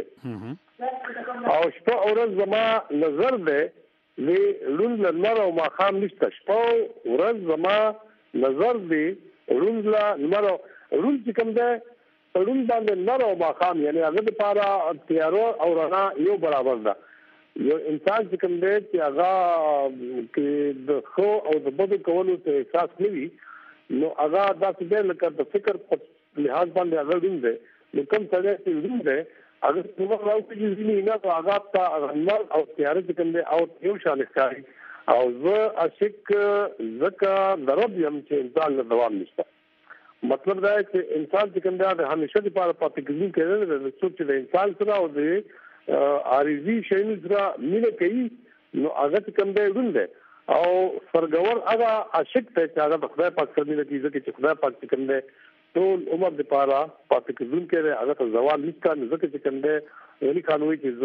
دی. او شپه او ورځ زما نظر دی د لون لمر او ماښام نشته. شپه او ورځ زما نظر دی لون لمر لون چې کوم دی لون باندې نر او ماښام یعنی هغه لپاره تیارو او رڼا یو برابر ده. یو انسان چې کوم دی چې هغه کې د خو او د بدو کولو ته احساس نه وي نو هغه داسې دی لکه د فکر په لحاظ باندې هغه لون دی. نو کوم سړی چې لون دی هغه څنګه راوځي چې نه نو هغه ته نر او تیاره چې کوم دی او یو شان ښکاري او زه عاشق زکه درب یم چې انسان له دوام نشته. مطلب دا چې انسان چې کوم دی همیشه لپاره پاتې کېږي کېدل د څوک چې د انسان سره او د عارضي شیانو سره مینه کوي نو هغه چې کوم دی لون دی او فرګور هغه عاشق ته چې هغه د خدای پاک سره مینه کوي ځکه چې خدای پاک چې کوم دی ټول عمر لپاره پاتې کېږي کې هغه ته زوال نشته ځکه چې کوم دی یعنی قانوني چې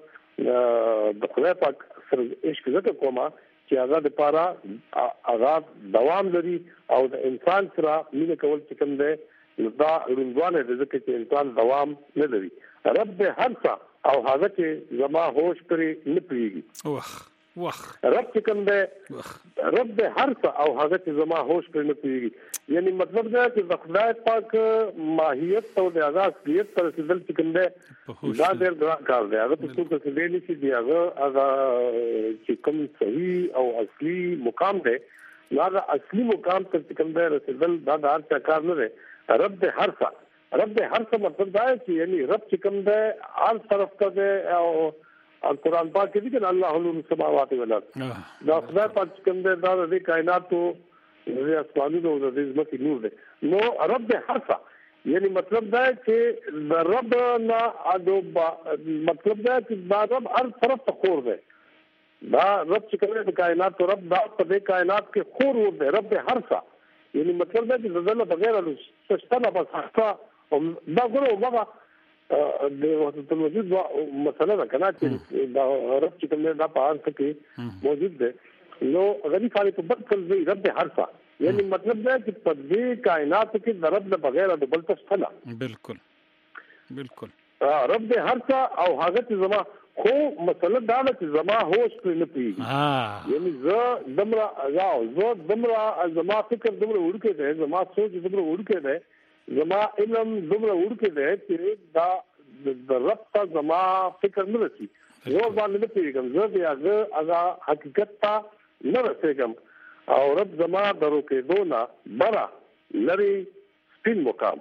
زه د خدای پاک سره عشق زکه کومه چې هغه لپاره هغه دوام لري او د انسان سره مینه کول چې کوم دی دا روندوانه د ځکه چې انسان دوام نه لري. رب هر څه او هغه چې زما هوش پرې نه پریږي وخ وخ رب چې کوم دی رب هر څه او هغه چې زما هوش پرې نه پریږي. یعنی مطلب دا چې د خدای پاک ماهیت او د هغه اصلیت پر رسیدل چې کوم دی دا ډېر ګران کار دی. هغه څه څه چې دی چې دی هغه هغه چې کوم صحیح او اصلي مقام دی هغه اصلي مقام ته چې کوم دی رسیدل دا د هر څه کار نه دی. رب هر څه رب هر څه مطلب دا چې یعنی رب چې کوم دی هر طرف ته دی او قرآن پاک کې دي چې الله نور السماوات والارض دا خدای پاک کوم دی دا د کائناتو د اسمانونو او د ځمکې نور دی. نو رب هر څه یعنی مطلب دا چې د رب نه ادوبا مطلب دا چې دا رب هر طرف ته خور دی. دا رب چې کوم دی کائنات رب دا په کائنات کې خور ور دی. رب هر څه یعنی مطلب دا چې د الله بغیر له ستنه بس حقا دا ګورو بابا د وحدت الوجود مسله ده کنه چې دا رب چې کوم دا په هر څه کې موجود دی. نو غني خالق په بدل دی رب هر څه یعنی مطلب دا چې په دې کائنات کې د رب بغیر د بل څه نه بالکل بالکل رب هر څه او هغه چې زما خو مسله دا ده چې زما هوش پرې نه پیږي. یعنی زه دمره راو زه دمره زما فکر دمره وړکې دی زما سوچ دمره وړکې دی زما علم دمره وړکې دی چې دا د رب ته زما فکر نه رسي زه باندې نه پیږم زه بیا زه هغه حقیقت ته نه رسېږم او رب زما درو کې دونه برا لري سپین مقام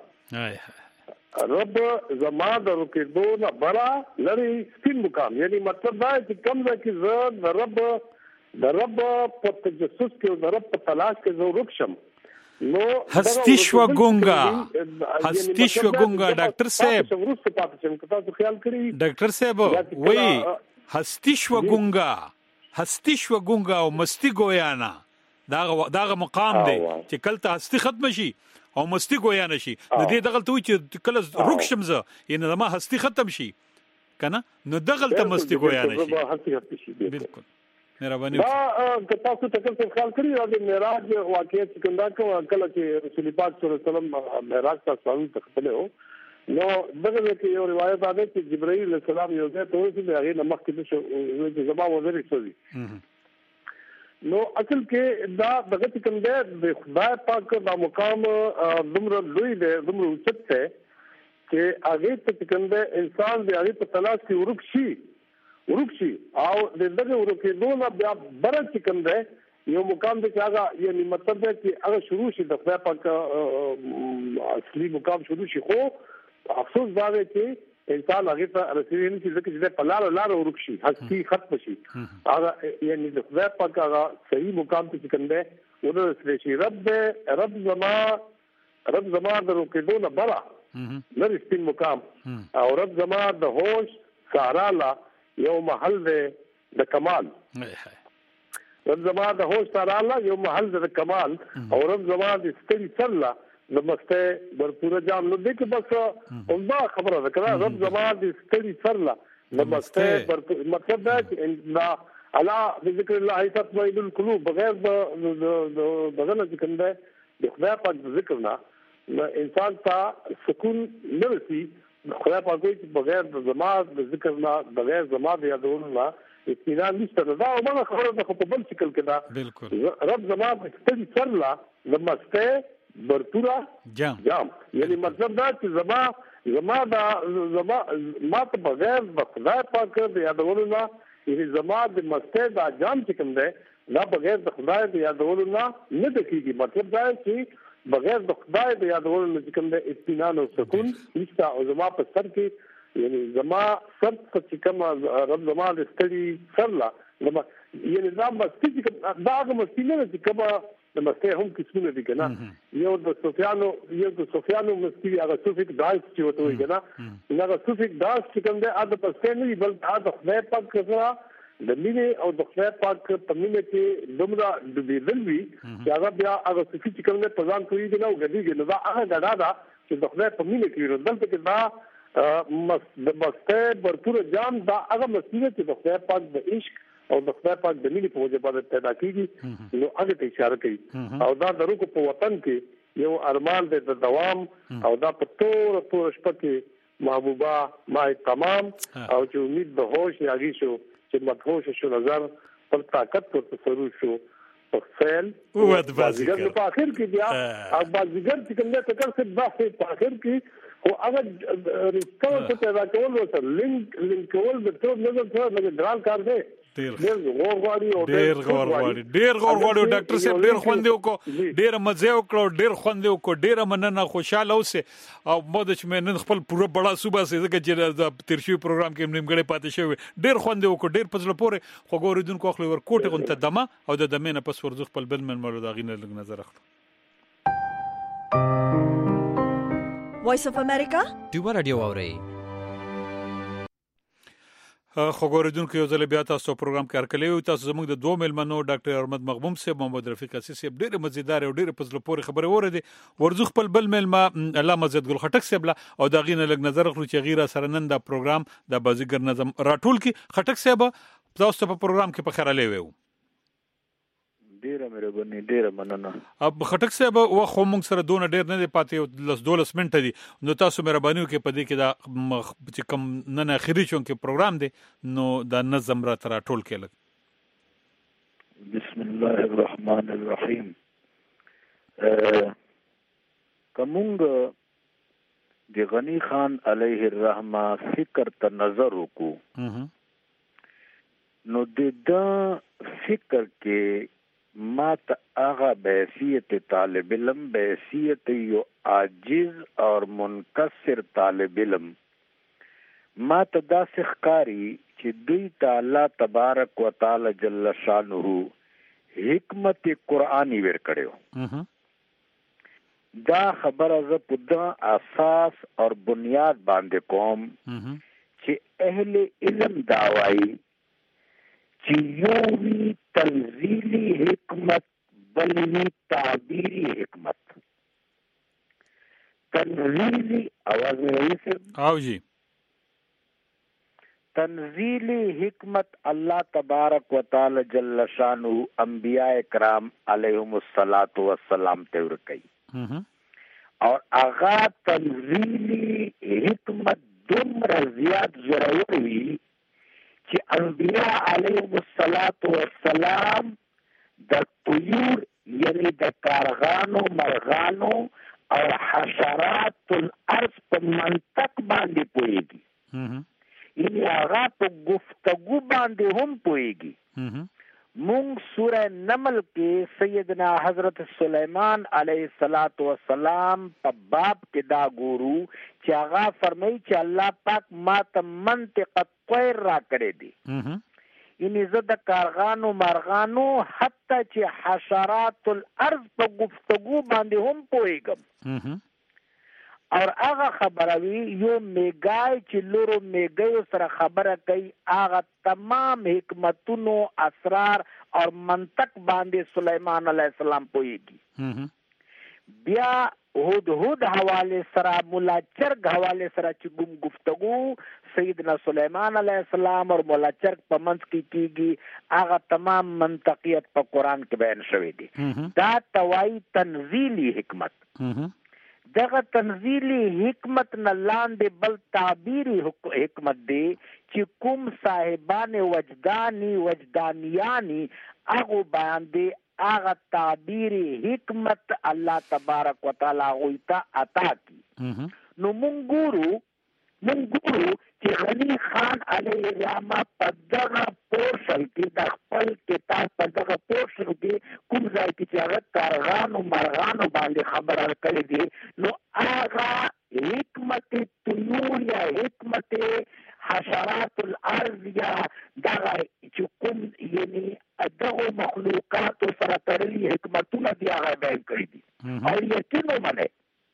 رب زما درو کې دونه برا لري سپین مقام. یعنی مطلب دا چې کوم ځای کې زه د رب د رب په تجسس کې د رب په تلاش کې زه ورکشم نو هستی شو ګونګا هستی شو ګونګا ډاکټر صاحب ورسته پاتې شم که تاسو خیال کړی ډاکټر صاحب وای هستی شو ګونګا هستی شو ګونګا او مستی ګویانا دا دا مقام دی چې کله هستی ختم شي او مستی ګویانا شي نو دې دغه ته چې کله رکشم زه ینه ما هستی ختم شي کنه نو دغه ته مستی ګویانا شي بالکل مهرباني دا که تاسو ټکر څه خیال کړی دا د معراج واقعیت څنګه کوم کله چې رسول پاک صلی الله علیه وسلم معراج تاسو ته خپل هو نو دغه کې یو روایت ده چې جبرائیل علیه السلام یو ځای ته ورسېد هغه نمخ کې نشو چې زما وزیر شوی نو اصل کې دا دغه کوم دی د خدای پاک دا مقام دومره لوی دی دومره اوچت دی چې هغه ته کوم دی انسان دی هغه په تلاش کې ورک شي ورک شي او د دغه ورکېدو نه بیا بر چې کوم دی یو مقام دی چې هغه یعنی مطلب دی چې هغه شروع شي د خدای پاک اصلي مقام شروع شي خو افسوس دا دی چې انسان هغه ته رسېږي نه چې ځکه چې په لار لار ورک شي هستی ختم شي هغه یعنی د خدای پاک هغه صحیح مقام ته کوم دی ورسېږي شي رب رب زما رب زما د رکېدو نه برا نه رښتین مقام او رب زما د هوش سارا لا یو محل دی د کمال رب زما د هوش سارا لا یو محل دی د کمال او رب زما د ستړي سر لا نمسته برپوره جام نو دې کې بس همدا خبره ده کړه رب زما د ستړي سر لا نمسته برپوره مطلب دا چې دا الا ذکر الله تطمئن القلوب بغیر د بدل چې کنده د خدای پاک ذکر نه انسان ته سکون نه رسی خدای پاک چې بغیر د زما د ذکر نه بغیر زما د یادولو نه اطمینان نشته دا او ما خبره ده په بل شکل کې دا بالکل رب زما د ستړي سر لا نمسته برپورا جام جام یعنی مطلب دا چې زما زما دا زما ما ته بغیر د خدای پاک د یادولو نه یعنی زما د مسته دا جام چې کوم دی دا بغیر د خدای د یادولو نه نه دکېږي مطلب دا چې بغیر د خدای د یادولو نه چې کوم دی اطمینان او سکون نشته او زما په سر کې یعنی زما سر چې کوم رب زما د ستړي سر لا زما یعنی دا مستی چې دا هغه مستی نه چې کومه د مسته هم قسمونه دي کنه یو د سفیانو یو د سفیانو مستی هغه صوفیک داس چې وته وي کنه هغه صوفیک داس چې کوم دی اته پسته نه بلکې د خدای پاک سره د مینې او د خدای پاک په مینې کې دومره ډوبېدل وي چې هغه بیا هغه صوفي چې کوم دی په ځان کوي نه او غديږي نو دا هغه ډاډه ده چې د خدای په مینې کې دلته کې دا د مسته برپوره جام دا هغه مستی چې د خدای پاک د عشق او د خدای پاک د مینې په وجه باندې پیدا کیږي نو هغه ته اشاره کوي او دا درو کو په وطن کې یو ارمان دی د دوام او دا په تور تور شپه کې محبوبا ما تمام او چې امید د هوش یاږي شو چې مدهوش شو نظر پر طاقت پر تصرف شو په فعل او د بازیګر په اخر کې بیا او بازیګر چې کومه تکر څه بحث په اخر کې او هغه ریسکو ته راکول سره لینک لینک کول د ټول نظر سره لږ ډرال کار دی ډیر غور غواړي او ډیر غور غواړي ډیر غور غواړي ډاکټر صاحب ډیر خوندې وکړو ډیر مزه وکړو ډیر خوندې وکړو ډیر مننه خوشاله اوسه او مود چې مې نن خپل پوره بڑا صوبه سي چې د ترشي پروګرام کې نیمګړې پاتې شوی ډیر خوندې وکړو ډیر پزله پورې خو ګوریدونکو خپل ور کوټه غونته دمه او د دمه نه پس ورزخ خپل بل من مړو دا غینه لګ نظر اخلو وایس اف امریکا ډیو رادیو اوري خو ګوریدونکو یو ځل بیا تاسو پروګرام کار کړی تاسو زموږ د دوه ملمنو ډاکټر احمد مغبوم صاحب محمد رفیق اسیس صاحب ډېر مزیدار او ډېر پزله پورې خبره وره ورزخ خپل بل ملما الله مزید ګل خټک صاحب او دا غینه لګ نظر اخلو چې غیره سره نن دا پروګرام د بازیګر نظم راټول کی خټک صاحب تاسو په پروګرام کې په خیره لوي ډیره مهرباني ډیره مننه اب خټک صاحب و خو موږ سره دونه ډیر نه دی پاتې لس دولس منټه دي نو تاسو مهرباني وکړئ په دې کې دا چې کوم نن اخري چون کې پروګرام دی نو دا نظم را تر ټول کې لګ بسم الله الرحمن الرحیم کومنګ د غنی خان علیه الرحمه فکر ته نظر وکړو نو د دا فکر کې ما ته هغه بحیثیت طالب علم بحیثیت یو عاجز اور منکسر طالب علم ما ته داسې ښکاري چې دوی ته الله تبارک و تعالی جل شانه حکمت قرآنی ورکړو دا خبره زه په دا اساس اور بنیاد باندې کوم چې اهل علم داوایي چې یو وی تنزیلی حکمت بلوی تعبیری حکمت تنزیلی آواز میں رہی سے آو جی تنزیل حکمت الله تبارک وتعالی جل شانہ انبیاء کرام علیہم الصلوۃ والسلام ته ورکړي اور اغا تنزیلی حکمت دومره زیات ضروري وي چې انبیاء علیہم الصلوۃ والسلام د طیور یعنی د کارغانو مرغانو او حشرات الارض په منطق باندې پوهیږي یعنی هغه په گفتگو باندې هم پوهیږي. مونږ سوره نمل کې سیدنا حضرت سلیمان علیه الصلاۃ والسلام په باب کې دا ګورو چې هغه فرمایي چې الله پاک ما ته منطق الطير را کړی دی یعنی زه د کارغانو مرغانو حتی چې حشرات الارض په گفتگو باندې هم پوهیږم. اور هغه خبره وی یو میګای چې لورو میګیو سره خبره کوي هغه تمام حکمتونو اسرار اور منطق باندې سلیمان علیه السلام پوهیږي. بیا هدهد حواله سره مولا چرګ حواله سره چې کوم گفتگو سیدنا سلیمان علیه السلام اور مولا چرګ په منځ کې کیږي هغه تمام منطقیت په قران کې بیان شوی دی. دا توای تنزیلی حکمت. دغه تنزیلی حکمت نه لاندې بل تعبیری حکمت دی چې کوم صاحبان وجدانی وجدانیانی هغه باندې هغه تعبیری حکمت الله تبارک وتعالی غویتا عطا کی. نو مونږ ګورو مونږ ګورو چې غنی خان علیه الرحمه په دغه پورشن کې د خپل کتاب په دغه پورشن کې کوم ځای کې چې هغه کارغانو مرغانو باندې خبره کړې دي نو هغه حکمت طیور یا حکمت حشرات الارض یا دغه چې کوم یعنی دغه مخلوقات سره تړلي حکمتونه دي هغه بیان کړي دي. او یقین ومنه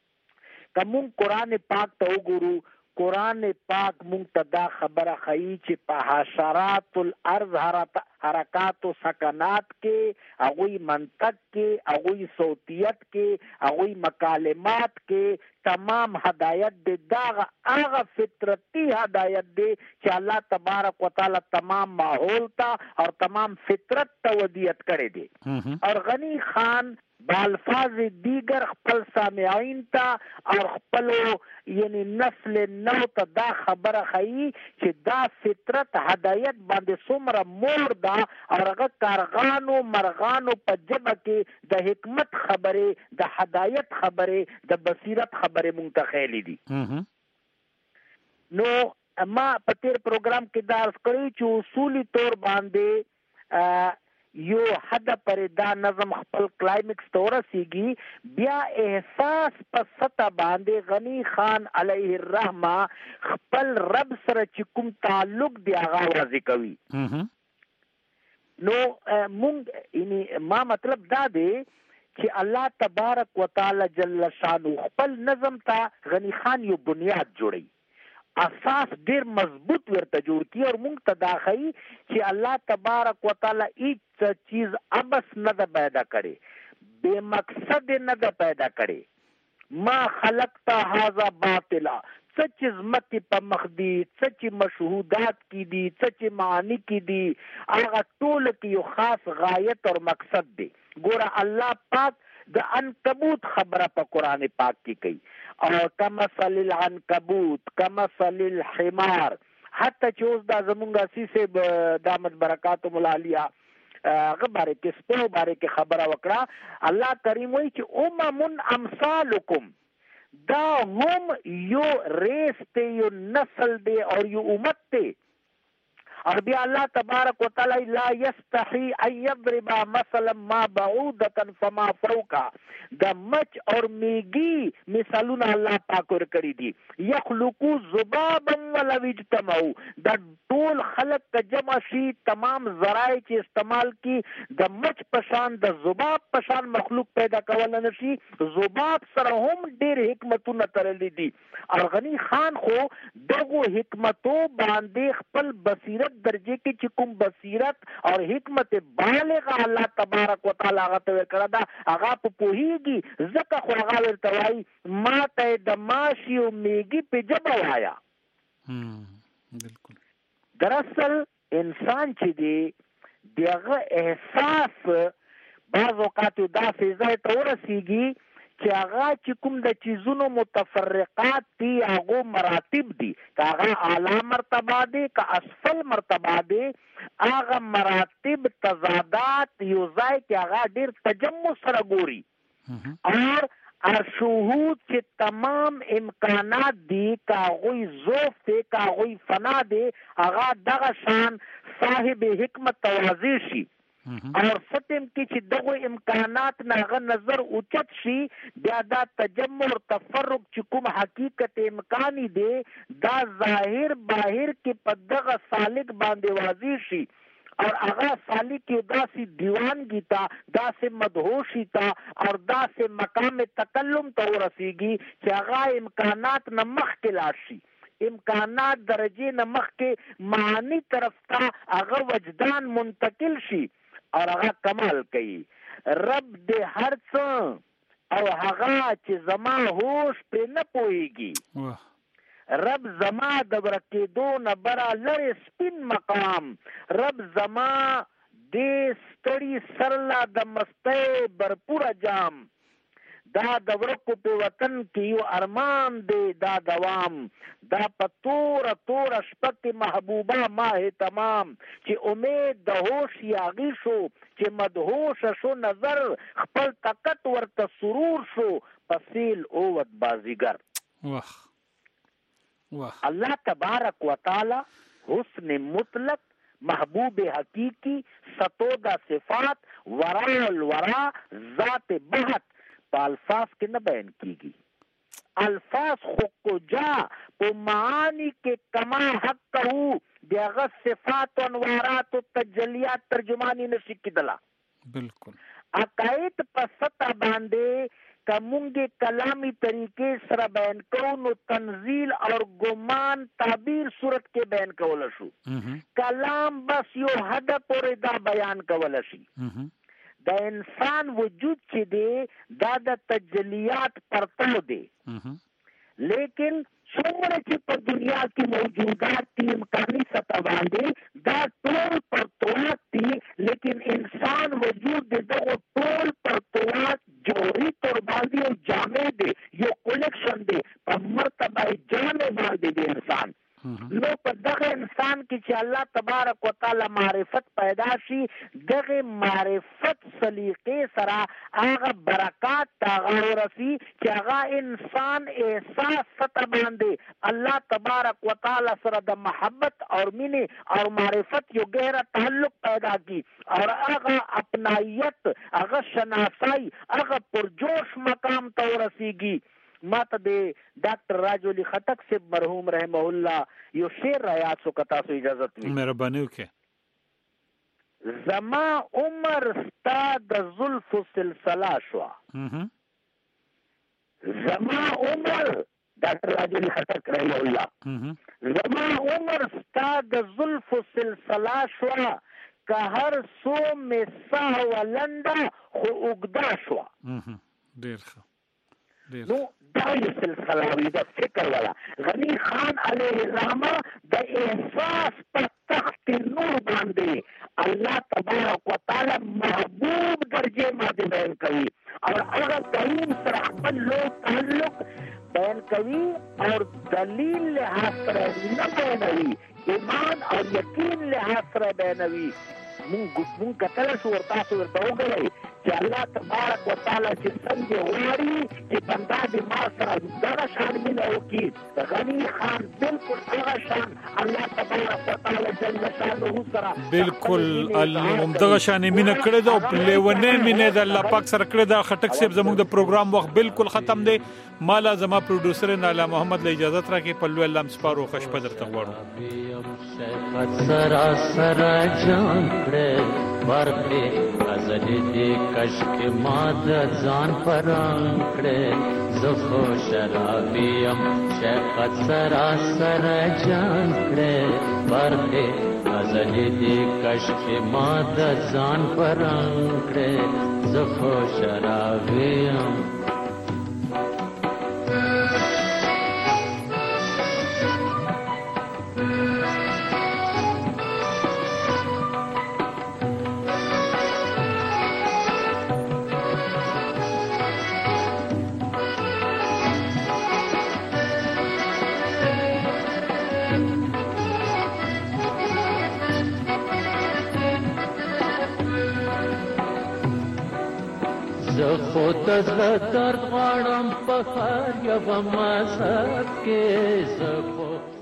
کوم قرآن پاک ته وګورو قرآن پاک منتدا خبره خی چې په حشرات الارض حرکات و سکنات کې هغوی منطق کې هغوی صوتیت کې هغوی مکالمات کې تمام هدایت دی داغه هغه فطرتی هدایت دی چې الله تبارک وتعالی تمام ماحول ته اور تمام فطرت ته ودیت کړی دی. اور غنی خان بالفاظ دیگر خپل سامعین ته اور خپل یعنی نسل نو ته دا خبره خی چې دا فطرت هدایت باندې څومره مور دا اور هغه کارغانو مرغانو په جبه کې د حکمت خبره د هدایت خبره د بصیرت خبره منتخیلی دي. نو ما په تیر پروګرام کې دا عرض کړی چې اصولی طور باندې یو حد پر دا نظم خپل کلایمکس ته ورسیږي بیا احساس په سطح باندې غنی خان علیه الرحمه خپل رب سره چې کوم تعلق دی هغه واضح کوي. نو مونږ یعنی ما مطلب دا دی چې الله تبارک وتعالی جل شانو خپل نظم ته غنی خان یو بنیاد جوړي اساس ډیر مضبوط ورته جوړ کی اور مونږ ته دا خی چې الله تبارک وتعالی هیڅ چیز ابس نه ده پیدا کړي بے مقصد نه ده پیدا کړي ما خلقت هذا باطلا څه چې زمکې په مخ دي څه چې مشهودات کی دي څه چې معانی کی دي هغه ټول کې یو خاص غایت اور مقصد دی. ګوره الله پاک د عنکبوت خبره په قرآن پاک کې کوي او کمثل العنکبوت کمثل الحمار حتی چې اوس دا زمونږ سیسه دامت برکاتهم العالیه هغه باره کې سپو باره کې خبره وکړه. الله کریم وایي چې امم امثالکم دا هم یو ریس ته یو نسل دی اور یو امت ته. اور بیا اللہ تبارک و تعالی لا یستحی ان یضرب مثلا ما بعودتا فما فوقا دا مچ اور میگی مثالونه الله پاک ور کړی دي یخلقو ذبابا ولو اجتمعوا دا ټول خلق ک جمع شي تمام ذرایع چې استعمال کی د مچ پشان د ذباب پشان مخلوق پیدا کول نه شي. ذباب سره هم ډیر حکمتونه ترلې دي. اور غنی خان خو دغه حکمتو باندې خپل بصیرت درجه کې چې کوم بصیرت اور حکمت بالغ الله تبارک وتعالی هغه ته کړه دا هغه په پوهیږي ځکه خو هغه ورته وایي ما ته د ماشي او میږي په جبه وایا. بالکل دراصل انسان چې دی دغه احساس بعض اوقات داسې ځای ته ورسیږي چې هغه چې کوم د چیزونو متفرقات دي هغه مراتب دي، که هغه اعلی مرتبه دي که اسفل مرتبه دي، هغه مراتب تضادات یو ځای کې هغه ډیر تجمع سره ګوري اور ارشهود چې تمام امکانات دي که هغوی ضعف دی که هغوی فنا دی، هغه دغه شان صاحب حکمت تواضع شي اور ستم کې چې دغه امکانات نه هغه نظر اوچت شي، بیا دا تجمع او تفرق چې کوم حقیقت امکانی دی دا ظاهر باهر کې په دغه سالک باندې واضح شي اور هغه سالک کې داسې دیوانګي تا داسې مدهوشي تا اور داسې مقام تکلم ته ورسیږي چې هغه امکانات نه مخکې لاړ شي، امکانات درجه نه مخکې معنی طرف ته هغه وجدان منتقل شي اور هغه کمال کوي. رب دې هر څه او هغه چې زما هوش پرې نه پوهیږي، رب زما د ورکېدو نه برا لرې سپین مقام، رب زما دې ستړي سرلا د مستۍ برپوره جام، دا د ورکو په وطن کې یو ارمان دی دا دوام، دا په توره توره شپه کې محبوبه ماه تمام، چې امید د هوش یاغي شو چې مدهوشه شو نظر، خپل طاقت ورته سرور شو پسیل اوت بازیگر. واخ اللہ تبارک و تعالی حسن مطلق محبوب حقیقی ستودا صفات ورا الورا ذات بہت پا الفاظ کے نہ بیان کی گی، الفاظ خود کو جا پو معانی کے کما حق کہو بیاغت صفات و انوارات و تجلیات ترجمانی نشی کی دلا بالکل عقائد پا سطح باندے کمونگے کلامی طریقے سره بیان کونو تنزیل اور گمان تعبیر صورت کے بیان کولا شو، کلام بس یو حد پورے دا بیان کولا شی، دا انسان وجود چی دے دا دا تجلیات پرتو دے، لیکن څومره چې په دنیا کې موجودات دي امکاني سطح باندې دا ټول پرتوات دي، لیکن انسان وجود د دغه ټول پرتوات جوړي تر باندې یو جامع دی، یو کلیکشن دی په مرتبه جامع باندې دی انسان. نو په دغه انسان کې چې الله تبارک وتعالی معرفت پیدا شي، دغه معرفت سلیقې سره هغه برکات هغه ورسي چې هغه انسان احساس سطح باندې الله تبارک وتعالی سره د محبت اور مینې اور معرفت یو گہرا تعلق پیدا کی اور هغه اپنایت هغه شناسائی هغه پرجوش مقام ته ورسیږي. ما ته د ډاکټر راج علي خټک صاحب مرحوم رحمه الله یو شعر را یاد شو، که تاسو اجازت وي مهرباني وکړئ. زما عمر ستا د زلفو سلسله شوه، زما عمر ډاکټر راج علي خټک رحمه الله، زما عمر ستا د زلفو سلسله شوه، که هر سو مې ساه ولنده خو اوږده شوه. ډېر ښه. نو دا یو سلسله وي د فکر والا. غنی خان علیه الرحمه د احساس په تخت نور باندې الله تبارک وتعالی محبوب درجه باندې بیان کوي اور هغه کریم سره خپل لو تعلق بیان کوي اور دلیل لحاظ سره نه بیانوي، ایمان اور یقین لحاظ سره بیانوي. مونږ مونږ کتل شو ورته تاسو ورته وګورئ چې الله تبارک وتعالی چې څنګه غواړي چې بنده دې ما سره دغه شان مینه وکړي، غني خان بالکل هغه شان الله تبارک وتعالی جل شانه سره بالکل دغه شان مینه کړې ده او لیونې مینه د الله پاک سره کړې ده. خټک صاحب زموږ د پروګرام وخت بالکل ختم دی، مالا زما پروډوسر نالا محمد له اجازه راکې په لوی الله سپارو خوش په درته غواړم. سرا سرا جان کړه ورته غزل دې کشک ماد ځان پران کړه، زخو شرابیم شفقت سرا سرا جان کړه ورته غزل دې کشک ماد ځان پران کړه، زخو شرابیم زه خو د زړه درد غواړم په هر یوه مذهب کې زه خو